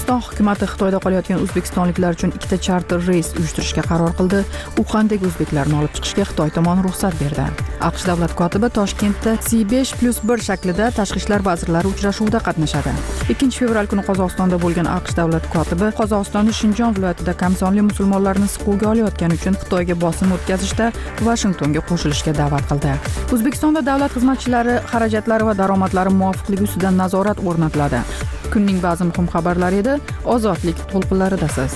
O'zbekiston hukumatı Xitoyda qolayotgan o'zbekistonliklar uchun ikkita charter reys uyushtirishga qaror qildi. Uxandagi o'zbeklarni olib chiqishga Xitoy tomoni ruxsat berdi. AQSh davlat kotibi Toshkentda C besh plus bir shaklida tashqi ishlar vazirlari uchrashuvida qatnashadi. ikkinchi fevral kuni Qozog'istonda bo'lgan AQSh davlat kotibi Qozog'istonning Shinjon viloyatida kamsonli musulmonlarni siquvga olayotgani uchun Xitoyga bosim o'tkazishda Vashingtonga qo'shilishga da'vat qildi. O'zbekistonda davlat xizmatchilari xarajatlari va daromadlari muvofiqligi ustidan nazorat o'rnatiladi. Kunning ba'zi muhim xabarlari edi. Ozodlik to'lqinlaridasiz.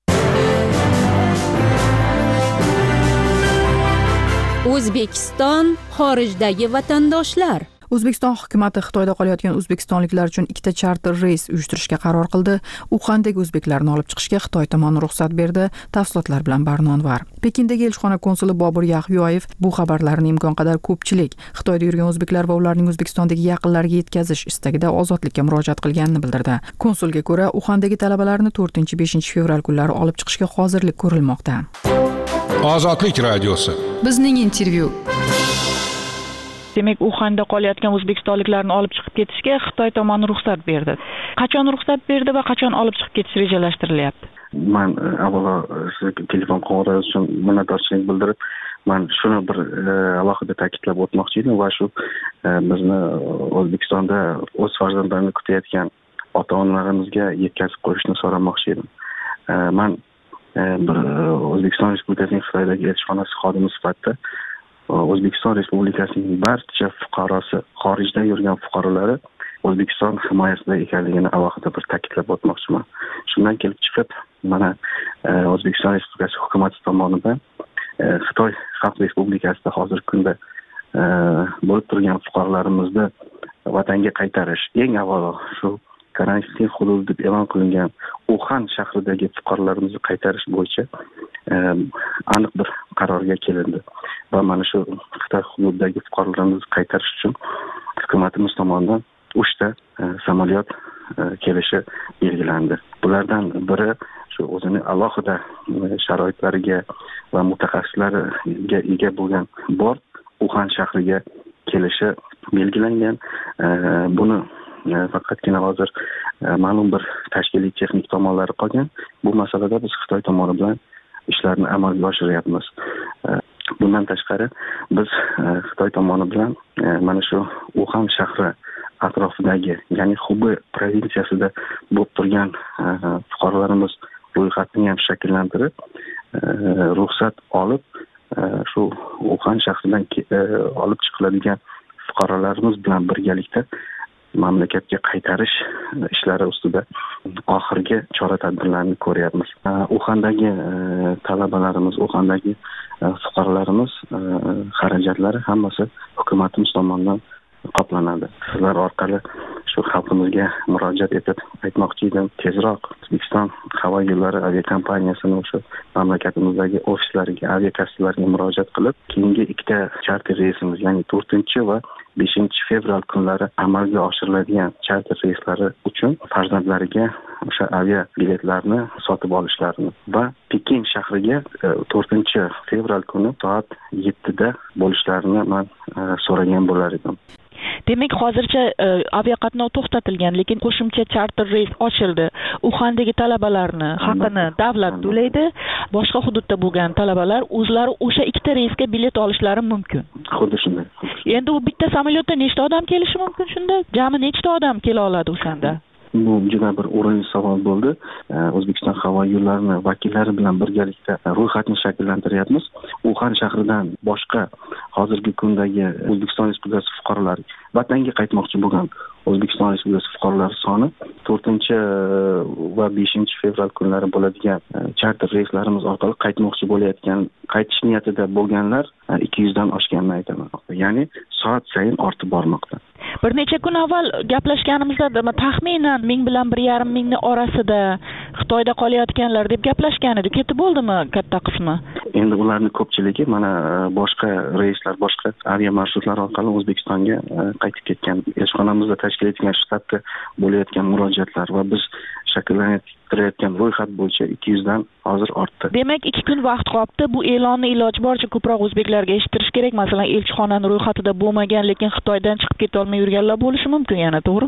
O'zbekiston xorijdagi vatandoshlar. O'zbekiston hukumatı Xitoyda qolayotgan o'zbekistonliklar uchun ikkita charter reys uyushtirishga qaror qildi. Uxandagi o'zbeklarni olib chiqishga Xitoy tomoni ruxsat berdi. Tafsilotlar bilan Barno Anvar. Pekindagi elchixona konsuli Bobur Yaxyoyev bu xabarlarni imkon qadar ko'pchilik Xitoyda yurgan o'zbeklar va ularning O'zbekistondagi yaqinlariga yetkazish istagida ozodlikka murojaat qilganini bildirdi. Konsulga ko'ra, Uxandagi talabalarni to'rtinchi beshinchi fevral kunlari olib chiqishga hozirlik ko'rilmoqda. Ozodlik radiosi. Bizning intervyu. Demak, Uxanda qolayotgan o'zbekistonliklarni olib chiqib ketishga Xitoy tomoni ruxsat berdi. Qachon ruxsat berdi va qachon olib chiqib ketish rejalashtirilyapti? Men avvalo sizga telefon qo'ng'iroq uchun minnatdorchilik bildirib, men shuni bir alohida ta'kidlab o'tmoqchi edim va shu bizni O'zbekistonda o'z farzandlarini kutayotgan ota-onalarimizga yetkazib qo'yishni so'ramoqchi edim. Men bir O'zbekiston Respublikasining Xitoydagi elchixonasi xodimi sifatida O'zbekiston Respublikasining barcha fuqarosi, xorijda yurgan fuqarolari O'zbekiston himoyasida ekanligini alohida bir ta'kidlab o'tmoqchiman. Shundan kelib chiqib, mana O'zbekiston Respublikasi hukumati tomonidan Xitoy Xalq Respublikasida hozirgi kunda bo'lib turgan fuqarolarimizni vatanga qaytarish, eng avvalo shu karantin hududi deb e'lon qilingan Uxan shahridagi fuqarolarimizni qaytarish bo'yicha aniq bir qarorga kelindi. Va mana shu Xitoy hududidagi fuqarolarimizni qaytarish uchun hukumatimiz tomonidan uchta samolyot kelishi belgilandi. Bulardan biri shu o'zining alohida sharoitlariga va mutaxassislariga ega bo'lgan bort Uxan shahriga kelishi belgilangan. Buni faqatgina hozir ma'lum bir tashkiliy texnik tomonlari qolgan. Bu masalada biz Xitoy tomoni bilan ishlarni amalga oshiryapmiz. Bundan tashqari biz Xitoy tomoni bilan mana shu Uxan shahri atrofidagi, ya'ni Xubey provinsiyasida bo'lib turgan fuqarolarimiz ro'yxatini ham shakllantirib, ruxsat olib, shu Uxan shahridan olib chiqiladigan fuqarolarimiz bilan birgalikda mamlakatga qaytarish ishlari ustida oxirgi chora-tadbirlarni ko'ryapmiz. Uxandagi talabalarimiz, Uxandagi fuqarolarimiz xarajatlari hammasi hukumatimiz tomonidan qoplanadi. Sizlar orqali shu xalqimizga murojaat etib aytmoqchi edim, tezroq O'zbekiston havo yo'llari aviakompaniyasini o'sha mamlakatimizdagi ofislariga, aviakassalarga murojaat qilib, keyingi ikkita charter reysimiz, ya'ni to'rtinchi va beshinchi fevral kunlari amalga oshiriladigan charter reyslari uchun farzandlariga o'sha avia biletlarni sotib olishlarini va Pekin shahriga to'rtinchi fevral kuni soat yettida bo'lishlarini men so'ragan bo'lar edim. Demak, hozircha aviaqatnov to'xtatilgan, lekin qo'shimcha charter reys ochildi. Uxandagi talabalarni haqini davlat to'laydi. Boshqa hududda bo'lgan talabalar o'zlari o'sha ikkita reysga bilet olishlari mumkin. Xuddi shunday. Endi u bitta samolyotda nechta odam kelishi mumkin shunda? Jami nechta odam kela oladi o'shanda? Bu juda bir o'rinli savol bo'ldi. O'zbekiston havo yo'llari vakillari bilan birgalikda ro'yxatni shakllantiryapmiz. Uxan shahridan boshqa hozirgi kundagi O'zbekiston Respublikasi fuqarolari vatanga qaytmoqchi bo'lgan O'zbekiston Respublikasi fuqarolari soni to'rtinchi va beshinchi fevral kunlari bo'ladigan charter reyslarimiz orqali qaytmoqchi bo'layotgan, qaytish niyatida bo'lganlar ikki yuz dan oshganini aytaman. Ya'ni soat sayin ortib bormoqda. Bir necha kun avval gaplashganimizda taxminan ming bilan bir yarim mingni orasida Xitoyda qolayotganlar deb gaplashgan edi. Ketib bo'ldimi katta qismi? Endi ularning ko'pchiligi mana boshqa reyslar, boshqa avia marshrutlar orqali O'zbekistonga qaytib ketgan. Elchixonamizda tashkil etilgan shtatda bo'layotgan murojaatlar va biz shakllantirayotgan ro'yxat bo'yicha ikki yuz dan hozir ortdi. Demak, ikki kun vaqt qolibdi. Bu e'lonni iloji boricha ko'proq o'zbeklarga eshittirish kerak. Masalan, elchixonaning ro'yxatida bo'lmagan, lekin Xitoydan chiqib keta olmay yurganlar bo'lishi mumkin yana, to'g'rimi?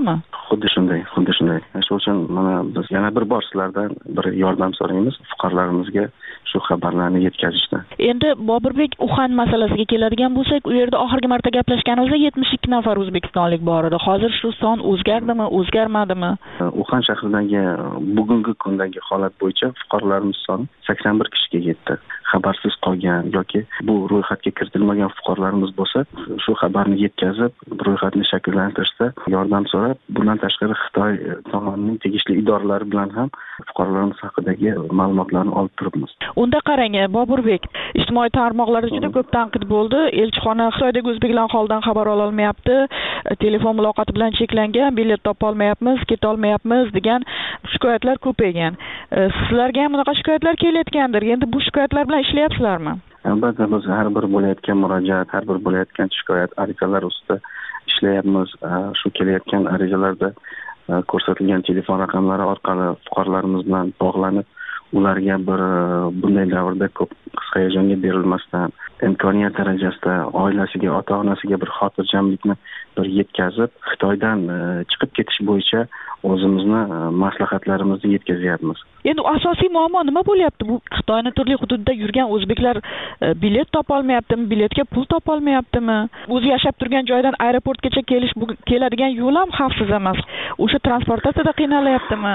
xuddi shunday xuddi shunday shuning uchun mana biz yana bir bor sizlardan bir yordam so'raymiz fuqarolarimizga shu xabarlarni yetkazishda. Endi Boburbek Uxan masalasiga keladigan bo'lsak, u yerda oxirgi marta gaplashganimizda yetmish ikki nafar o'zbekistonlik bor edi. Hozir shu son o'zgardimi, o'zgarmadimi? Uxan shahridagi bugungi kundagi holat bo'yicha fuqarolarimiz soni sakson bir kishiga yetdi. Xabarsiz qolgan yoki bu ro'yxatga kiritilmagan fuqarolarimiz bo'lsa, shu xabarni yetkazib, ro'yxatni shakllantirishda yordam so'rab, bundan tashqari Xitoy tomonining tegishli idoralari bilan ham fuqarolarimiz haqidagi ma'lumotlarni olib turibmiz. Unda qarang, Boburbek, ijtimoiy tarmoqlarda juda ko'p tanqid bo'ldi. Elchixona Xitoydagi o'zbeklar holidan xabar ola olmayapti, telefon muloqoti bilan cheklangan, bilet topa olmayapmiz, keta olmayapmiz degan shikoyatlar ko'paygan. Sizlarga ham bunaqa shikoyatlar kelayotgandir. Endi bu shikoyatlar bilan ishlayapsizlarmi? Albatta, biz har bir bo'layotgan murojaat, har bir bo'layotgan shikoyat arizalar ustida ishlayapmiz. Shu kelayotgan arizalarda ko'rsatilgan telefon raqamlari orqali fuqarolarimiz bilan bog'lanib, ularga bir bunday davrda ko'p hayajonga berilmasdan, imkoniyat darajasida oilasiga, ota-onasiga bir xotirjamlikni bir yetkazib, Xitoydan chiqib ketish bo'yicha o'zimizni maslahatlarimizni yetkazyapmiz. Endi asosiy muammo nima bo'lyapti? Bu Xitoyning turli hududida yurgan o'zbeklar bilet topa olmayaptimi, biletga pul topa olmayaptimi? O'zi yashab turgan joydan aeroportgacha kelish keladigan yo'l ham xavfsiz emas. O'sha transportatsiyada qiynalyaptimi?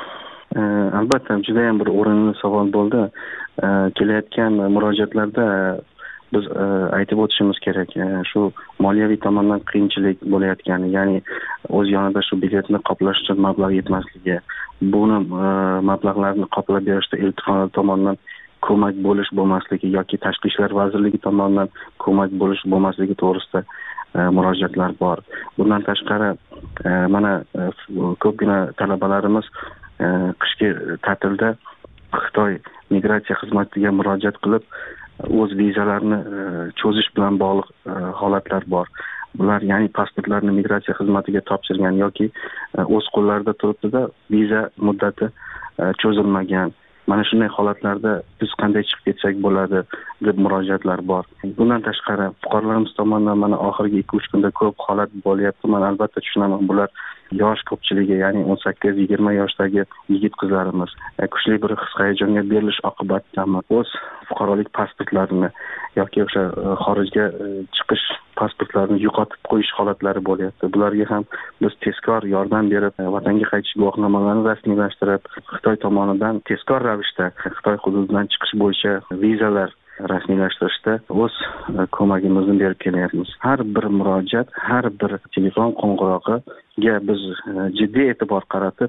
Albatta, juda ham bir o'rinli savol bo'ldi. Kelayotgan murojaatlarda biz aytib o'tishimiz kerak. Shu moliyaviy tomondan qiyinchilik bo'layotgani, ya'ni o'z yonida shu biletni qoplash uchun mablag' yetmasligi, buni mablag'larni qoplab berishda elchixona tomonidan ko'mak bo'lish bo'lmasligi yoki Tashqi ishlar vazirligi tomonidan ko'mak bo'lish bo'lmasligi to'g'risida murojaatlar bor. Bundan tashqari mana ko'pgina talabalarimiz qishki ta'tilda Xitoy migratsiya xizmatiga murojaat qilib, o'z vizalarini cho'zish bilan bog'liq holatlar bor. Bular ya'ni pasportlarni migratsiya xizmatiga topshirgan yoki o'z qo'llarida turibdi-da, viza muddati cho'zilmagan. Mana shunday holatlarda biz qanday chiqib ketsak bo'ladi deb murojaatlar bor. Bundan tashqari fuqarolarimiz tomonidan mana oxirgi ikki uch kunda ko'p holat bo'lyapti. Men albatta tushunaman, bular yosh ko'pchiligi, ya'ni o'n sakkiz yigirma yoshdagi yigit-qizlarimiz kuchli bir his-hayajonga berilish oqibatida o'z fuqarolik pasportlarini yoki o'sha xorijga chiqish pasportlarini yo'qotib qo'yish holatlari bo'lyapti. Bularga ham biz tezkor yordam berib, vatanga qaytish guvohnomalarini rasmiylashtirib, Xitoy tomonidan tezkor ravishda Xitoy hududidan chiqish bo'yicha vizalar rasmiylashtirishda o'z ko'magimizni berib kelyapmiz. Har bir murojaat, har bir telefon qo'ng'irog'iga biz jiddiy e'tibor qaratib,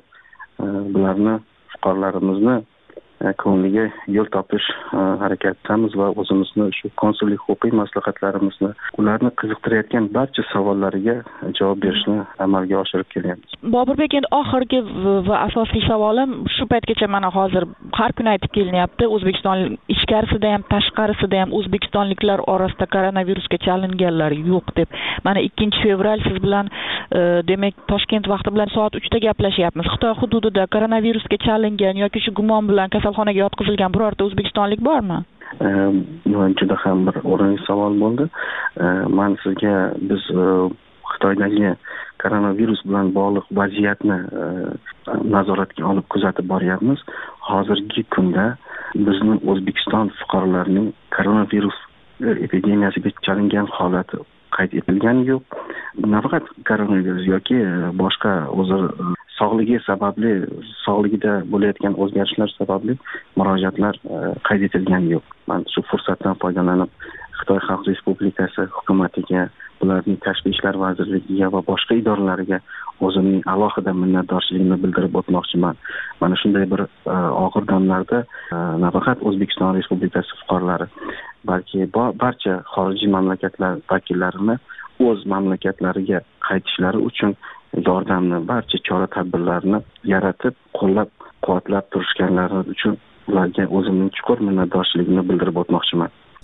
bularni fuqarolarimizni ko'ngliga yo'l topish harakatidamiz va o'zimizni shu konsullik huquqiy maslahatlarimizni ularni qiziqtirayotgan barcha savollariga javob berishni amalga oshirib kelyapmiz. Boburbek, endi oxirgi va asosiy savolim shu paytgacha mana hozir har kuni aytib kelinyapti, O'zbekiston ichkarisida ham tashqarisida ham o'zbekistonliklar orasida koronavirusga chalinganlar yo'q deb. Mana ikkinchi fevral siz bilan demak Toshkent vaqti bilan soat uchda gaplashyapmiz. Xitoy hududida koronavirusga chalingan yoki shu gumon bilan kasalxonaga yotqizilgan birorta o'zbekistonlik bormi? Juda ham bir o'rinli savol bo'ldi. Men sizga biz Xitoydagi koronavirus bilan bog'liq vaziyatni nazoratga olib kuzatib boryapmiz. Hozirgi kunda bizning O'zbekiston fuqarolarining koronavirus epidemiyasiga chalingan holati qayd etilgani yo'q. Nafaqat koronavirus yoki boshqa o'zi sog'ligi sababli, sog'ligida bo'layotgan o'zgarishlar sababli murojaatlar qayd etilgani yo'q. Men shu fursatdan foydalanib Xitoy Xalq Respublikasi hukumatiga, ularning Tashqi ishlar vazirligiga va boshqa idoralariga o'zimning alohida minnatdorchiligimni bildirib o'tmoqchiman. Mana shunday bir og'ir damlarda nafaqat O'zbekiston Respublikasi fuqarolari, balki barcha xorijiy mamlakatlar vakillarini o'z mamlakatlariga qaytishlari uchun yordamni, barcha chora-tadbirlarni yaratib, qo'llab-quvvatlab turishganlari uchun ularga o'zimning chuqur minnatdorchiligimni bildirib o'tmoqchiman.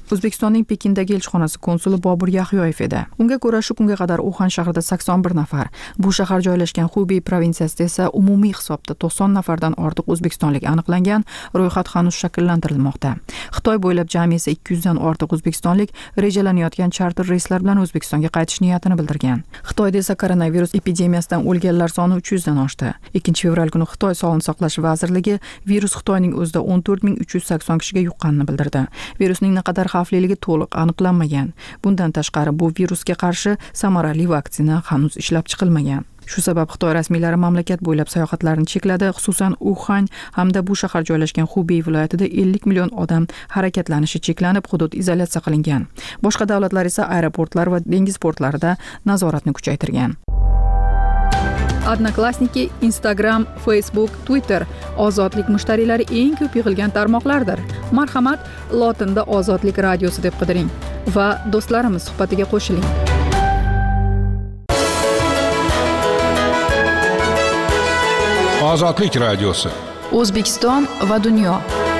O'zbekistonning Pekindagi elchixonasi konsuli Bobur Yahyoyev edi. Unga ko'ra, shu kunga qadar Uxan shahrida sakson bir nafar, bu shahar joylashgan Xubey provinsiyasida esa umumiy hisobda to'qson nafardan ortiq o'zbekistonlik aniqlangan. Ro'yxat hanuz shakllantirilmoqda. Xitoy bo'ylab jami esa ikki yuzdan ortiq o'zbekistonlik rejalanayotgan charter reyslar bilan O'zbekistonga qaytish niyatini bildirgan. Xitoyda esa koronavirus epidemiyasidan o'lganlar soni uch yuzdan oshdi. ikkinchi fevral kuni Xitoy Sog'liqni saqlash vazirligi virus Xitoyning o'zida o'n to'rt ming uch yuz sakson kishiga yuqqanini bildirdi. Virusning naqadar xavfliligi to'liq aniqlanmagan. Bundan tashqari bu virusga qarshi samarali vaksina hanuz ishlab chiqilmagan. Shu sabab Xitoy rasmiylari mamlakat bo'ylab sayohatlarni chekladi, xususan Uxan hamda bu shahar joylashgan Xubey viloyatida ellik million odam harakatlanishi cheklanib, hudud izolyatsiya qilingan. Boshqa davlatlar esa aeroportlar va dengiz portlarida nazoratni kuchaytirgan. Odnoklassniki, Instagram, Facebook, Twitter ozodlik mushtariylari eng ko'p yig'ilgan tarmoqlardir. Marhamat, lotinda Ozodlik radiosi deb qidiring va do'stlarimiz suhbatiga qo'shiling. Ozodlik radiosi. O'zbekiston va dunyo.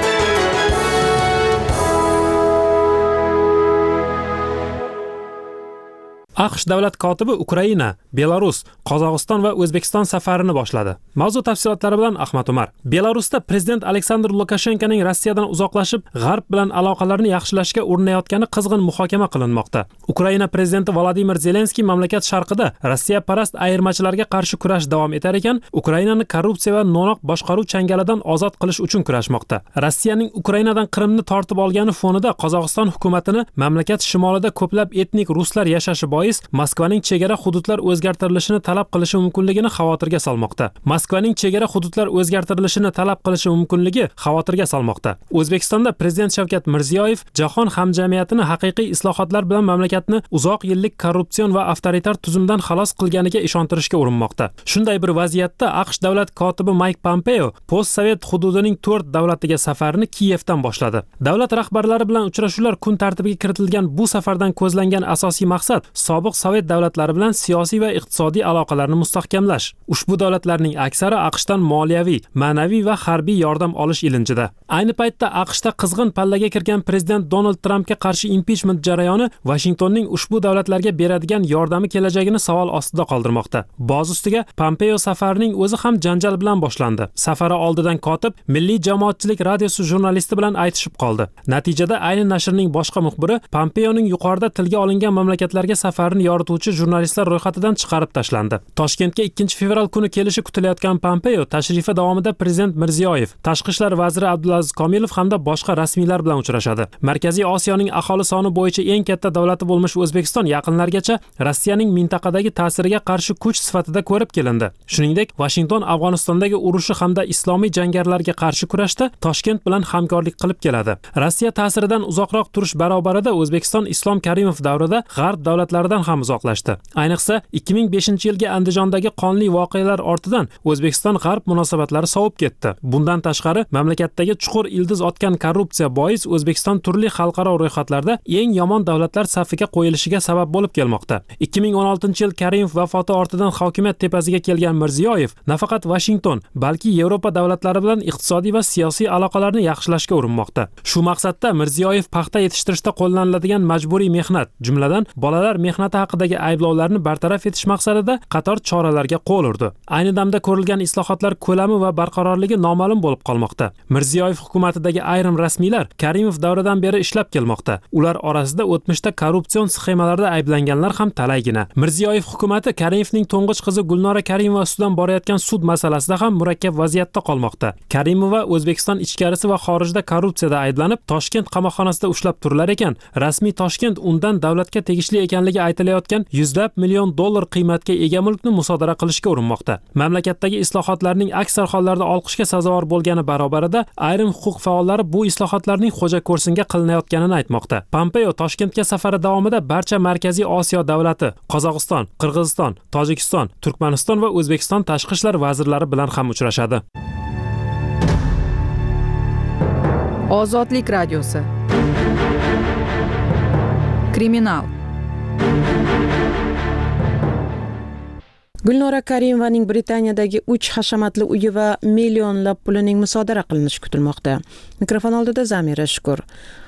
AQSh davlat kotibi Ukraina, Belarus, Qozog'iston va O'zbekiston safarini boshladi. Mavzu tafsilotlari bilan Ahmad Umar. Belarusda prezident Aleksandr Lukashenkoning Rossiyadan uzoqlashib, G'arb bilan aloqalarni yaxshilashga urinayotgani qizg'in muhokama qilinmoqda. Ukraina prezidenti Vladimir Zelenskiy mamlakat sharqida Rossiya parast ayirmachilarga qarshi kurash davom etar ekan, Ukrainani korrupsiya va no'noq boshqaruv changalidan ozod qilish uchun kurashmoqda. Rossiyaning Ukrainadan Qrimni tortib olgani fonida Qozog'iston hukumatini mamlakat shimolida ko'plab etnik ruslar yashashi bois Moskvaning chegara hududlar o'zgartirilishini talab qilishi mumkinligini xavotirga solmoqda. Moskvaning chegara hududlar o'zgartirilishini talab qilishi mumkinligi xavotirga solmoqda. O'zbekistonda prezident Shavkat Mirziyoyev jahon hamjamiyatini haqiqiy islohotlar bilan mamlakatni uzoq yillik korrupsion va avtoritar tuzumdan xalos qilganiga ishontirishga urinmoqda. Shunday bir vaziyatda AQSh davlat kotibi Mike Pompeo postsovet hududining to'rt davlatiga safarini Kiyevdan boshladi. Davlat rahbarlari bilan uchrashuvlar kun tartibiga kiritilgan bu safardan ko'zlangan asosiy maqsad sobiq sovet davlatlari bilan siyosiy va iqtisodiy aloqalarni mustahkamlash. Ushbu davlatlarning aksari AQShdan moliyaviy, ma'naviy va harbiy yordam olish ilinjida. Ayni paytda AQShda qizg'in pallaga kirgan prezident Donald Trampga qarshi impichment jarayoni Washingtonning ushbu davlatlarga beradigan yordami kelajagini savol ostida qoldirmoqda. Boz ustiga Pompeo safarining o'zi ham janjal bilan boshlandi. Safari oldidan kotib Milliy jamoatchilik radiosi jurnalisti bilan aytishib qoldi. Natijada ayni nashrning boshqa muxbiri Pompeoning yuqorida tilga olingan mamlakatlarga safarini yorituvchi jurnalistlar ro'yxatidan chiqarib tashlandi. Toshkentga ikkinchi fevral kuni kelishi kutilayotgan Pompeo tashrifi davomida prezident Mirziyoyev, tashqi ishlar vaziri Abdulaziz Komilov hamda boshqa rasmiylar bilan uchrashadi. Markaziy Osiyoning aholi soni bo'yicha eng katta davlati bo'lmish O'zbekiston yaqinlargacha Rossiyaning mintaqadagi ta'siriga qarshi kuch sifatida ko'rib kelindi. Shuningdek, Washington Afg'onistondagi urushi hamda islomiy jangarilarga qarshi kurashda Toshkent bilan hamkorlik qilib keladi. Rossiya ta'siridan uzoqroq turish barobarida O'zbekiston Islom Karimov davrida G'arb davlatlaridan ham uzoqlashdi. Ayniqsa ikki ming beshinchi yilgi Andijondagi qonli voqealar ortidan O'zbekiston G'arb munosabatlari sovib ketdi. Bundan tashqari, mamlakatdagi chuqur ildiz otgan korrupsiya bois O'zbekiston turli xalqaro ro'yxatlarda eng yomon davlatlar safiga qo'yilishiga sabab bo'lib kelmoqda. ikki ming o'n oltinchi yil Karimov vafoti ortidan hokimiyat tepasiga kelgan Mirziyoyev nafaqat Washington, balki Yevropa davlatlari bilan iqtisodiy va siyosiy aloqalarni yaxshilashga urinmoqda. Shu maqsadda Mirziyoyev paxta yetishtirishda qo'llaniladigan majburiy mehnat, jumladan bolalar mehnati haqidagi ayblovlarni bartaraf etish maqsadida qator choralarga qo'l urdi. Ayni damda ko'rilgan islohotlar ko'lami va barqarorligi noma'lum bo'lib qolmoqda. Mirziyoyev hukumatidagi ayrim rasmiylar Karimov davridan beri ishlab kelmoqda. Ular orasida o'tmishda korrupsion sxemalarda ayblanganlar ham talaygina. Mirziyoyev hukumatı Karimovning to'ng'ich qizi Gulnora Karimova ustidan borayotgan sud masalasida ham murakkab vaziyatda qolmoqda. Karimova O'zbekiston ichkarisi va xorijda korrupsiyada ayblanib, Toshkent qamoqxonasida ushlab turilar ekan, rasmiy Toshkent undan davlatga tegishli ekanligi aytilayotgan yuzlab million dollar qiymatga ega mulkni musodara qilishga urinmoqda. Mamlakatdagi islohotlarning aksar hollarda olqishga sazovor bo'lgani barobarida ayrim huquq faollari bu islohotlarning xo'ja ko'rsinga qilinayotganini aytmoqda. Pompeo Toshkentga safari davomida barcha Markaziy Osiyo davlati, Qozog'iston, Qirg'iziston, Tojikiston, Turkmaniston va O'zbekiston tashqi ishlar vazirlari bilan ham uchrashadi. Ozodlik radiosi. Kriminal. Gulnora Karimovaning Britaniyadagi uch hashamatli uyi va millionlab pulining musodara qilinishi kutilmoqda. Mikrofon oldida Zamira Shukur.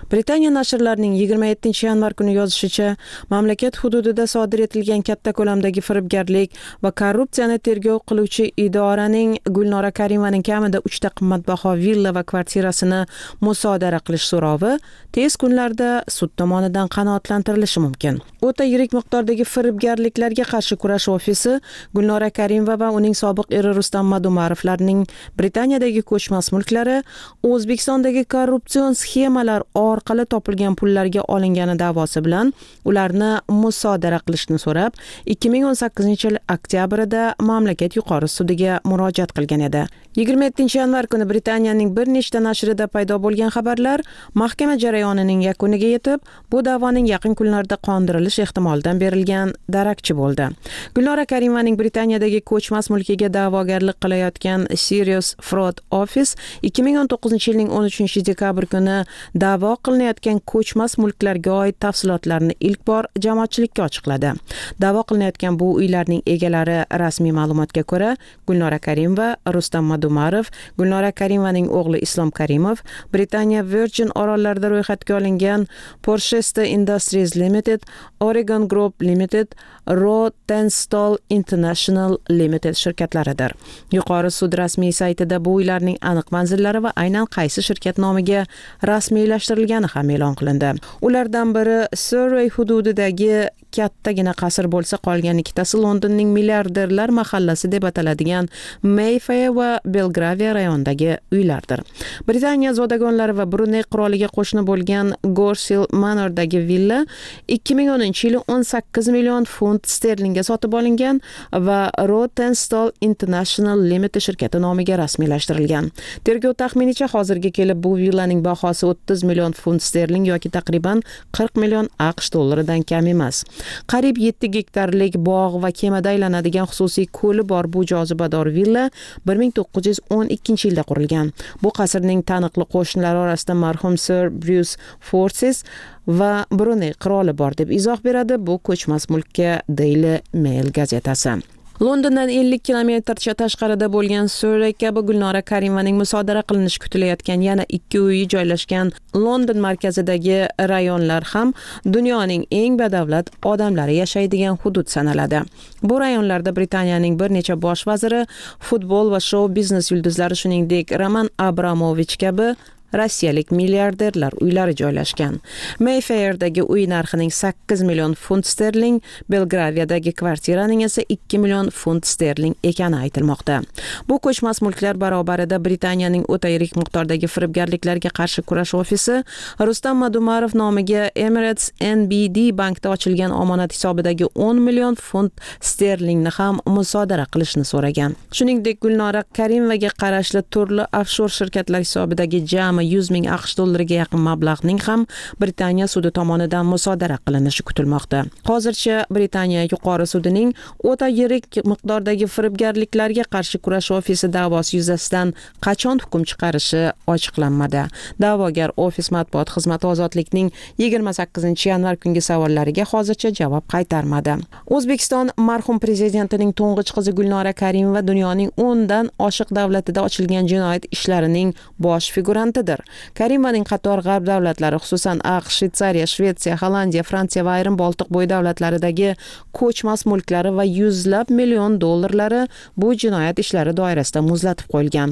Britaniya nashrlarining yigirma yettinchi yanvar kuni yozishicha, mamlakat hududida sodir etilgan katta ko'lamdagi firibgarlik va korrupsiyani tergov qiluvchi idoraning Gulnora Karimovaning kamida uchta qimmatbaho villa va kvartirasini musodara qilish so'rovi tez kunlarda sud tomonidan qanoatlantirilishi mumkin. O'ta yirik miqdordagi firibgarliklarga qarshi kurash ofisi Gulnora Karimova va uning sobiq eri Rustam Madumarovlarning Britaniyadagi ko'chmas mulklari O'zbekistondagi korrupsion sxemalar orqali topilgan pullarga olingani da'vosi bilan ularni musodara qilishni so'rab, ikki ming o'n sakkizinchi yil oktyabrida mamlakat yuqori sudiga murojaat qilgan edi. yigirma yettinchi yanvar kuni Britaniyaning bir nechta nashrida paydo bo'lgan xabarlar mahkama jarayonining yakuniga yetib, bu da'voning yaqin kunlarda qondirilish ehtimolidan berilgan darakchi bo'ldi. Gulnora Karimovaning Britaniyadagi ko'chmas mulkiga da'vogarlik qilayotgan Serious Fraud Office ikki ming o'n to'qqizinchi yilning o'n uchinchi dekabr kuni da'vo qilinayotgan ko'chmas mulklarga oid tafsilotlarni ilk bor jamoatchilikka ochiqladi. Da'vo qilinayotgan bu uylarning egalari rasmiy ma'lumotga ko'ra Gulnora Karimova, Rustam Madumarov, Gulnora Karimovaning o'g'li Islom Karimov, Britaniya Virgin orollarida ro'yxatga olingan Porchester Industries Limited, Oregon Group Limited, Road Tenstall International Limited shirkatlaridir. Yuqori sud rasmiy saytida bu uylarning aniq manzillari va aynan qaysi shirkat nomiga rasmiylashtirilgani ham e'lon qilindi. Ulardan biri Surrey hududidagi kattagina qasr bo'lsa, qolgan ikkitasi Londonning milliarderlar mahallasi deb ataladigan Mayfair va Belgravia rayonidagi uylardir. Britaniya zodagonlari va Bruney qiroliga qo'shni bo'lgan Gorsil Manordagi villa ikki ming o'ninchi yili o'n sakkiz million funt sterlingga sotib olingan va Road Tenstall International Limited shirkati nomiga rasmiylashtirilgan. Tergov taxminicha hozirga kelib bu villaning bahosi o'ttiz million funt sterling yoki taqriban qirq million AQSh dollaridan kam emas. Qariyb yetti gektarlik bog' va kemada aylanadigan xususiy ko'li bor bu jozibador villa bir ming to'qqiz yuz o'n ikkinchi yilda qurilgan. Bu qasrning taniqli qo'shnilari orasida marhum Sir Bruce Forsyth va Bruney qiroli bor deb izoh beradi bu ko'chmas mulkka Daily Mail gazetasi. Londondan ellik kilometrcha tashqarida bo'lgan Surrey kabi Gulnora Karimovaning musodara qilinishi kutilayotgan yana ikki uyi joylashgan London markazidagi rayonlar ham dunyoning eng badavlat odamlari yashaydigan hudud sanaladi. Bu rayonlarda Britaniyaning bir necha bosh vaziri, futbol va shou biznes yulduzlari, shuningdek Roman Abramovich kabi rossiyalik milliarderlar uylari joylashgan. Mayfairdagi uy narxining sakkiz million funt sterling, Belgraviyadagi kvartiraning esa ikki million funt sterling ekani aytilmoqda. Bu ko'chmas mulklar barobarida Britaniyaning o'ta yirik miqdordagi firibgarliklarga qarshi kurash ofisi Rustam Madumarov nomiga Emirates N B D bankda ochilgan omonat hisobidagi o'n million funt sterlingni ham musodara qilishni so'ragan. Shuningdek, Gulnora Karimovaga qarashli turli offshor shirkatlar hisobidagi jami yuz ming AQSh dollariga yaqin mablag'ning ham Britaniya sudi tomonidan musodara qilinishi kutilmoqda. Hozircha Britaniya yuqori sudining o'ta yirik miqdordagi firibgarliklarga qarshi kurash ofisi da'vosi yuzasidan qachon hukm chiqarishi ochiqlanmadi. Da'vogar ofis matbuot xizmati Ozodlikning yigirma sakkizinchi yanvar kungi savollariga hozircha javob qaytarmadi. O'zbekiston marhum prezidentining to'ng'ich qizi Gulnora Karimova dunyoning o'ndan oshiq davlatida ochilgan jinoyat ishlarining bosh figurantidir. Karimovaning qator g'arb davlatlari, xususan AQSh, Shveysariya, Shvetsiya, Hollandiya, Fransiya va ayrim Boltiqbo'yi davlatlaridagi ko'chmas mulklari va yuzlab million dollarlari bu jinoyat ishlari doirasida muzlatib qo'yilgan.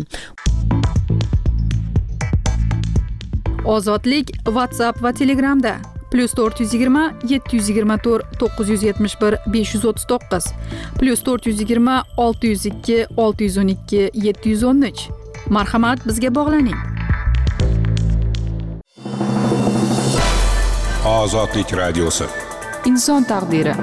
Ozodlik WhatsApp va Telegramda plus to'rt yuz yigirma yetti yuz yigirma to'rt to'qqiz yuz yetmish bir besh yuz o'ttiz to'qqiz plus to'rt yuz yigirma olti yuz ikki olti yuz o'n ikki yetti yuz o'n uch. Marhamat, bizga bog'laning. Ozodlik radiosi. Inson taqdiri.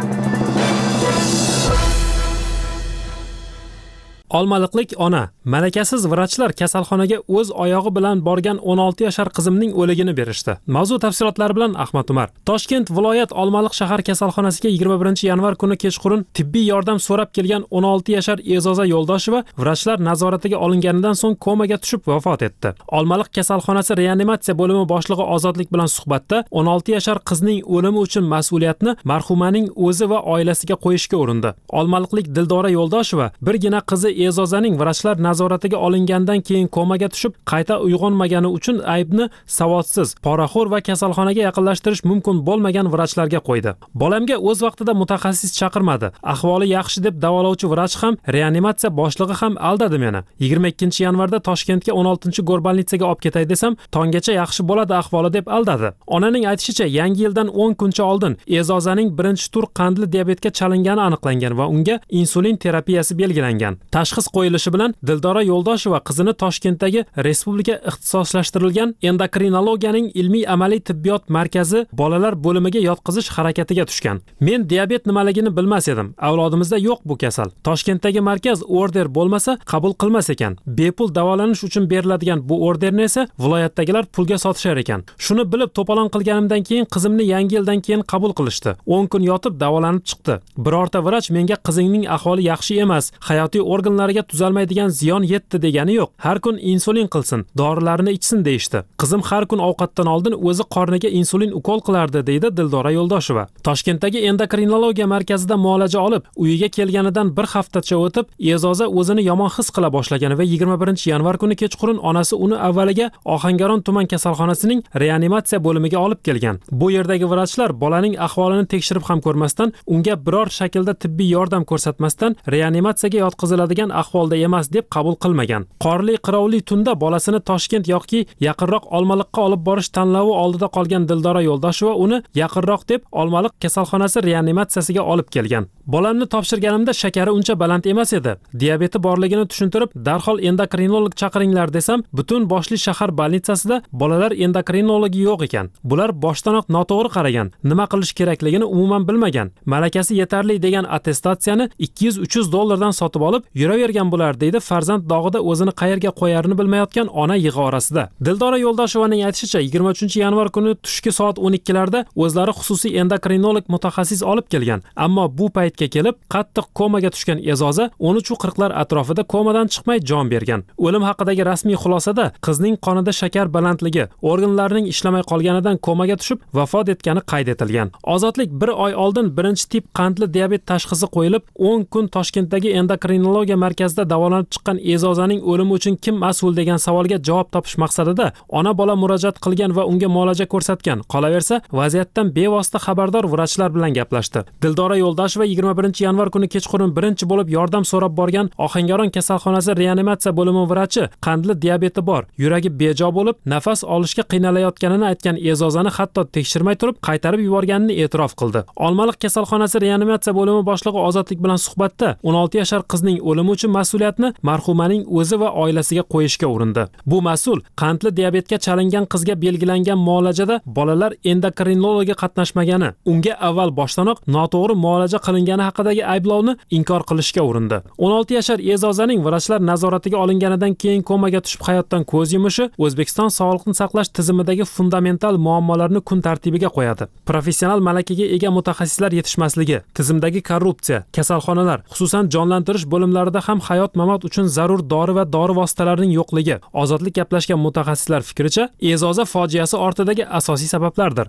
Olmaliqlik ona malakasiz vrachlar kasalxonaga o'z oyog'i bilan borgan o'n olti yashar qizimning o'ligini berishdi. Mavzu tafsilotlari bilan Ahmad Umar. Toshkent viloyat Olmaliq shahar kasalxonasiga yigirma birinchi yanvar kuni kechqurun tibbiy yordam so'rab kelgan o'n olti yashar E'zoza Yo'ldosheva vrachlar nazoratiga olinganidan so'ng komaga tushib vafot etdi. Olmaliq kasalxonasi reanimatsiya bo'limi boshlig'i Ozodlik bilan suhbatda o'n olti yashar qizning o'limi uchun mas'uliyatni marhumaning o'zi va oilasiga qo'yishga urindi. Olmaliqlik Dildora Yo'ldosheva birgina qizi E'zozaning vrachlar nazoratiga olingandan keyin komaga tushib, qayta uyg'onmagani uchun aybni savodsiz, poraxo'r va kasalxonaga yaqinlashtirish mumkin bo'lmagan vrachlarga qo'ydi. Bolamga o'z vaqtida mutaxassis chaqirmadi. Ahvoli yaxshi deb davolovchi vrach ham, reanimatsiya boshlig'i ham aldadi meni. yigirma ikkinchi yanvarda Toshkentga o'n oltinchi gorbalnitsaga olib ketay desam, tonggacha yaxshi bo'ladi ahvoli deb aldadi. Onaning aytishicha, yangi yildan o'n kuncha oldin E'zozaning birinchi tur qandli diabetga chalingani aniqlangan va unga insulin terapiyasi belgilangan. Tashxis qo'yilishi bilan Dildora Yo'ldosheva qizini Toshkentdagi Respublika ixtisoslashtirilgan endokrinologiyaning ilmiy amaliy tibbiyot markazi bolalar bo'limiga yotqizish harakatiga tushgan. Men diabet nimaligini bilmas edim. Avlodimizda yo'q bu kasal. Toshkentdagi markaz order bo'lmasa qabul qilmas ekan. Bepul davolanish uchun beriladigan bu orderni esa viloyatdagilar pulga sotishar ekan. Shuni bilib to'polon qilganimdan keyin qizimni yangi yildan keyin qabul qilishdi. o'n kun yotib davolanib chiqdi. Birorta vrach menga qizingning ahvoli yaxshi emas, hayotiy organlariga tuzalmaydigan ziyon yetdi degani yo'q. Har kun insulin qilsin, dorilarini ichsin deyishdi. Qizim har kun ovqatdan oldin o'zi qorniga insulin ukol qilardi, deydi Dildora Yo'ldosheva. Toshkentdagi endokrinologiya markazida muolaja olib, uyiga kelganidan bir haftacha o'tib, E'zoza o'zini yomon his qila boshlagan va yigirma birinchi yanvar kuni kechqurun onasi uni avvaliga Ohangaron tuman kasalxonasining reanimatsiya bo'limiga olib kelgan. Bu yerdagi vrachlar bolaning ahvolini tekshirib ham ko'rmasdan, unga biror shaklda tibbiy yordam ko'rsatmasdan reanimatsiyaga yotqiziladigan ahvolda emas deb qabul qilmagan. Qorli qirovli tunda bolasini Toshkent yoki yaqinroq Olmaliqqa olib borish tanlovi oldida qolgan Dildora Yo'ldosheva uni yaqinroq deb Olmaliq kasalxonasi reanimatsiyasiga olib kelgan. Bolamni topshirganimda shakari uncha baland emas edi. Diabeti borligini tushuntirib, darhol endokrinolog chaqiringlar desam, butun boshli shahar bolnitsasida bolalar endokrinologi yo'q ekan. Bular boshdanoq noto'g'ri qaragan, nima qilish kerakligini umuman bilmagan. Malakasi yetarli degan attestatsiyani ikki yuz uch yuz dollardan sotib olib yuravergan bular, deydi farzand dog'ida o'zini qayerga qo'yarini bilmayotgan ona yig'i orasida. Dildora Yo'ldoshevaning aytishicha, yigirma uchinchi yanvar kuni tushki soat o'n ikkilarda o'zlari xususiy endokrinolog mutaxassis olib kelgan. Ammo bu paytga kelib qattiq komaga tushgan E'zoza o'n uch qirqlar atrofida komadan chiqmay jon bergan. O'lim haqidagi rasmiy xulosada qizning qonida shakar balandligi, organlarining ishlamay qolganidan komaga tushib vafot etgani qayd etilgan. Ozodlik bir oy oldin birinchi tip qandli diabet tashxisi qo'yilib, o'n kun Toshkentdagi endokrinologiya markazida davolanib chiqqan E'zozaning o'limi uchun kim mas'ul degan savolga javob topish maqsadida ona bola murojaat qilgan va unga muolaja ko'rsatgan. Qolaversa, vaziyatdan bevosita xabardor vrachlar bilan gaplashdi. Dildora Yo'ldosheva yigirma birinchi yanvar kuni kechqurun birinchi bo'lib yordam so'rab borgan Ohangaron kasalxonasi reanimatsiya bo'limi vrachi qandli diabeti bor, yuragi bejo bo'lib, nafas olishga qiynalayotganini aytgan E'zozani hatto tekshirmay turib qaytarib yuborganini e'tirof qildi. Olmaliq kasalxonasi reanimatsiya bo'limi boshlig'i Ozodlik bilan suhbatda o'n olti yashar qizning o'limi uchun mas'uliyatni marhumaning o'zi va oilasiga qo'yishga urindi. Bu mas'ul qandli diabetga chalingan qizga belgilangan muolajada bolalar endokrinologiga qatnashmagani, unga avval boshdanoq noto'g'ri muolaja qilingani haqidagi ayblovni inkor qilishga urindi. o'n olti yashar E'zozaning vrachlar nazoratiga olinganidan keyin komaga tushib hayotdan ko'z yumishi O'zbekiston sog'liqni saqlash tizimidagi fundamental muammolarni kun tartibiga qo'yadi. Professional malakaga ega mutaxassislar yetishmasligi, tizimdagi korrupsiya, kasalxonalar, xususan jonlantirish bo'limlarida ham hayot-mamot uchun zarur dori va dori vositalarining yo'qligi, Ozodlik gaplashgan mutaxassislar fikricha, E'zoza fojiasi ortidagi asosiy sabablardir.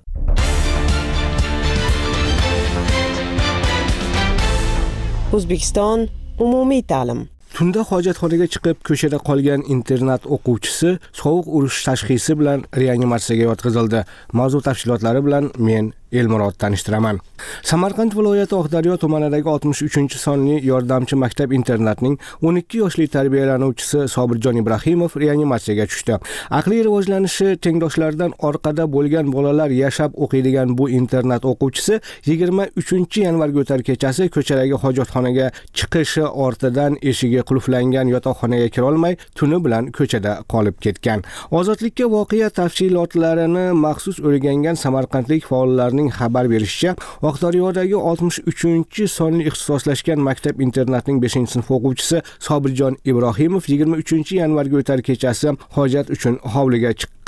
O'zbekiston umumiy ta'lim. Tunda hojatxonaga chiqib ko'chada qolgan internat o'quvchisi sovuq urish tashxisi bilan reanimatsiyaga yotqizildi. Mavzu tafsilotlari bilan men Elmurod tanishtiraman. Samarqand viloyati Oqdaryo tumanidagi oltmish uchinchi sonli yordamchi maktab internatning o'n ikki yoshli tarbiyalanuvchisi Sobirjon Ibrohimov reanimatsiyaga tushdi. Aqliy rivojlanishi tengdoshlaridan orqada bo'lgan bolalar yashab o'qiydigan bu internat o'quvchisi yigirma uchinchi yanvarga o'tar kechasi ko'chadagi hojatxonaga chiqishi ortidan eshigi qulflangan yotoqxonaga kira olmay, tuni bilan ko'chada qolib ketgan. Ozodlikka voqea tafsilotlarini maxsus o'rgangan samarqandlik faollarning xabar berishicha, Oqdaryodagi oltmish uchinchi sonli ixtisoslashgan maktab internatning beshinchi sinf o'quvchisi Sobirjon Ibrohimov yigirma uchinchi yanvarga o'tar kechasi hojat uchun hovliga chiqqan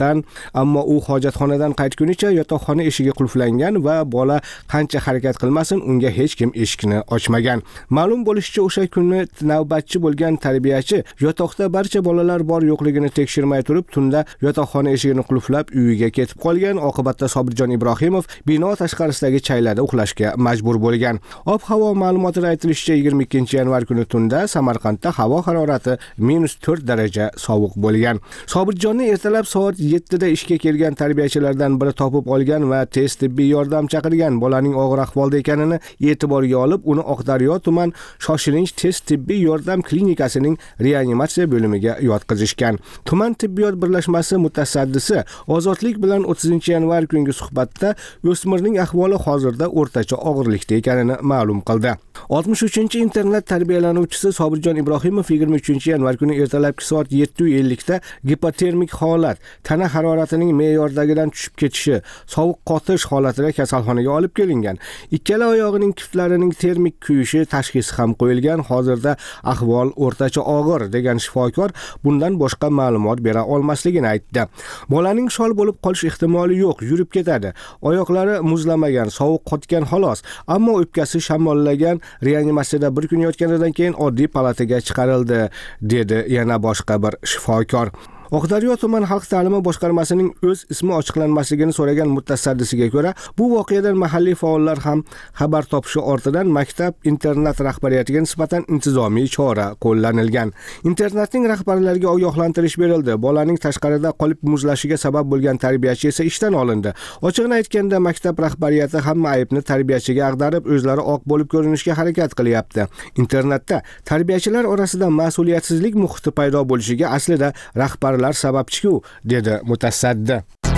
yotoqdan, ammo u hojatxonadan qaytgunicha yotoqxona eshigi qulflangan va bola qancha harakat qilmasin, unga hech kim eshikni ochmagan. Ma'lum bo'lishicha, o'sha kuni navbatchi bo'lgan tarbiyachi yotoqda barcha bolalar bor yo'qligini tekshirmay turib, tunda yotoqxona eshigini qulflab uyiga ketib qolgan. Oqibatda Sobirjon Ibrohimov bino tashqarisidagi chaylada uxlashga majbur bo'lgan. Ob-havo ma'lumotida aytilishicha, yigirma ikkinchi yanvar kuni tunda Samarqandda havo harorati minus to'rt daraja sovuq bo'lgan. Sobirjonni ertalab soat yettida ishga kelgan tarbiyachilardan biri topib olgan va tez tibbiy yordam chaqirgan. Bolaning og'ir ahvolda ekanini e'tiborga olib, uni Oqdaryo tuman shoshilinch tez tibbiy yordam klinikasining reanimatsiya bo'limiga yotqizishgan. Tuman tibbiyot birlashmasi mutasaddisi Ozodlik bilan o'ttizinchi yanvar kungi suhbatda o'smirning ahvoli hozirda o'rtacha og'irlikda ekanini ma'lum qildi. oltmish uchinchi internat tarbiyalanuvchisi Sobirjon Ibrohimov yigirma uchinchi yanvar kuni ertalabki soat yetti ellikda gipotermik holat, tana haroratining me'yordagidan tushib ketishi, sovuq qotish holatida kasalxonaga olib kelingan. Ikkala oyog'ining kiftlarining termik kuyishi tashxisi ham qo'yilgan. Hozirda ahvol o'rtacha og'ir degan shifokor bundan boshqa ma'lumot bera olmasligini aytdi. Bolaning shol bo'lib qolish ehtimoli yo'q, yurib ketadi. Oyoqlari muzlamagan, sovuq qotgan xolos, ammo o'pkasi shamollagan. Reanimatsiyada bir kun yotganidan keyin oddiy palataga chiqarildi, dedi yana boshqa bir shifokor. Oqdaryo tuman xalq ta'limi boshqarmasining o'z ismi ochiqlanmasligini so'ragan mutasaddisiga ko'ra, bu voqeadan mahalliy faollar ham xabar topishi ortidan maktab internat rahbariyatiga nisbatan intizomiy chora qo'llanilgan. Internatning rahbarlariga ogohlantirish berildi. Bolaning tashqarida qolib muzlashiga sabab bo'lgan tarbiyachi esa ishdan olindi. Ochiqni aytganda, maktab rahbariyati hamma aybni tarbiyachiga ag'darib, o'zlari oq bo'lib ko'rinishga harakat qilyapti. Internatda tarbiyachilar orasida mas'uliyatsizlik muhiti paydo bo'lishiga aslida rahbar sababchi-ku, dedi mutasaddi.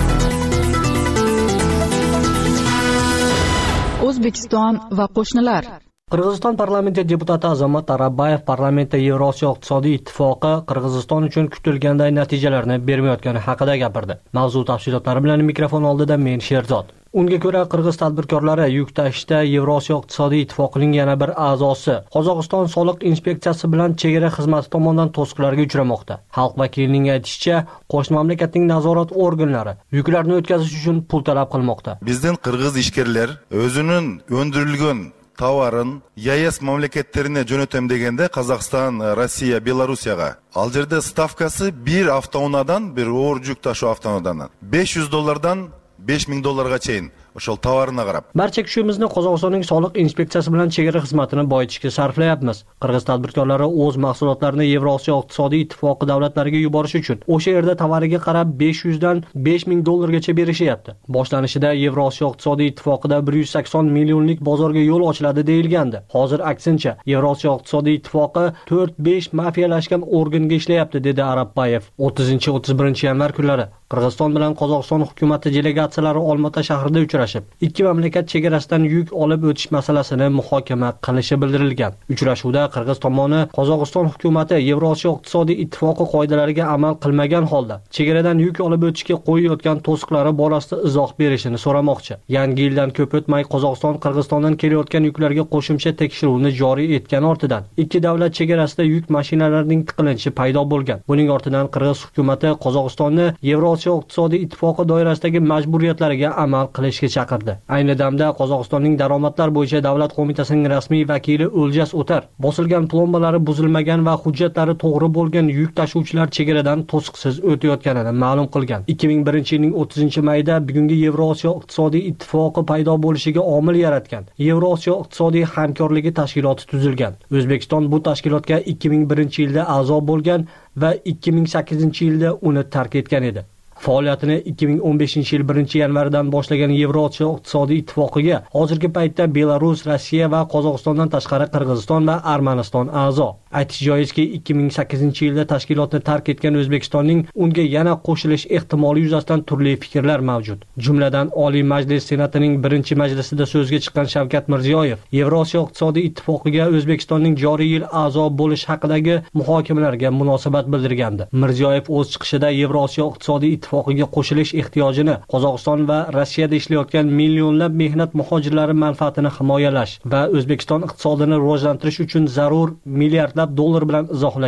O'zbekiston va qo'shnilar. Qirg'iziston parlamenti deputati Azamat Arabayev parlamentda Yevrosiyo iqtisodiy ittifoqi Qirg'iziston uchun kutilganday natijalarni bermayotgani haqida gapirdi. Mavzu tafsilotlari bilan mikrofon oldida men Sherzod. Unga ko'ra, qirg'iz tadbirkorlari yuk tashishda Yevrosiyo iqtisodiy ittifoqining yana bir a'zosi Qozog'iston soliq inspeksiyasi bilan chegara xizmati tomonidan to'siqlarga uchramoqda. Xalq vakilining aytishicha, qo'shni mamlakatning nazorat organlari yuklarni o'tkazish uchun pul talab qilmoqda. Bizden qirg'iz ishkerlar o'zining o'ndirilgan tovarın Yayas mamlaketlerine jo'natam deganda Qozog'iston, Rossiya, Belorussiyaga. Al yerda stavkasi bir avtounadan, bir o'g'ir yuk tashu avtounadan besh yuz dollardan besh ming dollarga chayin o'shal tovarına qarab. Barcha kuchimizni Qozog'istonning soliq inspeksiyasi bilan chegara xizmatini boyitishga sarflayapmiz. Qirg'iz tadbirkorlari o'z mahsulotlarini Yevrosiyo iqtisodiy ittifoqi davlatlariga yuborish uchun o'sha yerda tovariga qarab besh yuz dan besh ming dollargacha berishyapti. Boshlanishida Yevrosiyo iqtisodiy ittifoqida bir yuz sakson millionlik bozorga yo'l ochiladi deyilgandi. Hozir aksincha, Yevrosiyo iqtisodiy ittifoqi to'rt besh mafiyalashgan organga ishlayapti, dedi Arabayev. o'ttizinchi o'ttiz birinchi yanvar kunlari Qirg'iziston bilan Qozog'iston hukumati delegatsiyalari Olmaota shahrida uchrashib, ikki mamlakat chegarasidan yuk olib o'tish masalasini muhokama qilishi bildirilgan. Uchrashuvda Qirg'iz tomoni Qozog'iston hukumati Yevrosiyo iqtisodiy ittifoqi qoidalariga amal qilmagan holda chegaradan yuk olib o'tishga qo'yayotgan to'siqlari borasida izoh berishini so'ramoqchi. Yangi yildan ko'p o'tmay Qozog'iston Qirg'izistondan kelayotgan yuklarga qo'shimcha tekshiruvni joriy etgan ortidan ikki davlat chegarasida yuk mashinalarining tiqilinishi paydo bo'lgan. Buning ortidan Qirg'iz hukumati Qozog'istonni Yevrosiyo iqtisodiy ittifoqi doirasidagi majburiyatlariga amal qilishga chaqirdi. Ayni damda Qozog'istonning daromadlar bo'yicha davlat qo'mitasining rasmiy vakili O'ljas O'tar bosilgan plombalari buzilmagan va hujjatlari to'g'ri bo'lgan yuk tashuvchilar chegaradan to'siqsiz o'tayotganini ma'lum qilgan. ikki ming birinchi yilning o'ttizinchi mayida bugungi Yevrosiyo iqtisodiy ittifoqi paydo bo'lishiga omil yaratgan Yevrosiyo iqtisodiy hamkorligi tashkiloti tuzilgan. O'zbekiston bu tashkilotga ikki ming birinchi yilda a'zo bo'lgan va ikki ming sakkizinchi yilda uni tark etgan edi. Faoliyatini ikki ming o'n beshinchi yil birinchi yanvaridan boshlagan Yevrosiyo iqtisodiy ittifoqiga hozirgi paytda Belarus, Rossiya va Qozog'istondan tashqari Qirg'iziston va Armaniston a'zo. Aytish joizki, ikki ming sakkizinchi yilda tashkilotni tark etgan O'zbekistonning unga yana qo'shilish ehtimoli yuzasidan turli fikrlar mavjud. Jumladan, Oliy Majlis Senatining birinchi majlisida so'zga chiqqan Shavkat Mirziyoyev Yevrosiyo iqtisodiy ittifoqiga O'zbekistonning joriy yil a'zo bo'lish haqidagi muhokamalarga munosabat bildirgandi. Mirziyoyev o'z chiqishida Yevrosiyo iqtisodiy ittifoqiga qo'shilish ehtiyojini, Qozog'iston va Rossiyada ishlayotgan millionlab mehnat muhojirlari manfaatini himoyalash va O'zbekiston iqtisodini rivojlantirish uchun zarur milliardlab dollar bilan izohlagan.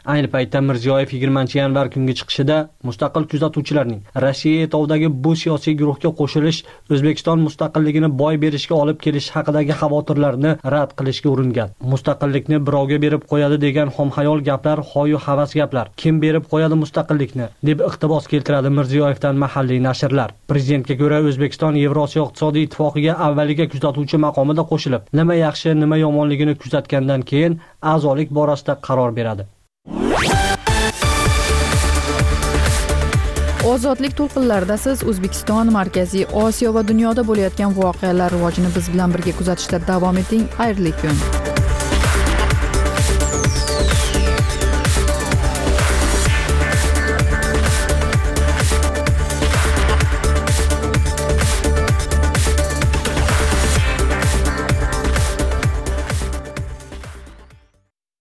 Ayni paytda Mirziyoyev yigirmanchi yanvar kungi chiqishida mustaqil kuzatuvchilarning Rossiya etovdagi bu siyosiy guruhga qo'shilish O'zbekiston mustaqilligini boy berishga olib kelish haqidagi xavotirlarni rad qilishga uringan. Mustaqillikni birovga berib qo'yadi degan xomxayol gaplar hoyu havas gaplar. Kim berib qo'yadi mustaqillikni deb iqtibos keltiradi Mirziyoyevdan mahalliy nashrlar. Prezidentga ko'ra O'zbekiston Yevrosiyo iqtisodiy ittifoqiga avvaliga kuzatuvchi maqomida qo'shilib, nima yaxshi, nima yomonligini kuzatgandan keyin a'zolik borasida qaror beradi. Ozodlik to'lqinlarida siz O'zbekiston, Markaziy Osiyo va dunyoda bo'layotgan voqealar rivojini biz bilan birga kuzatishda davom eting. Xayrli kun.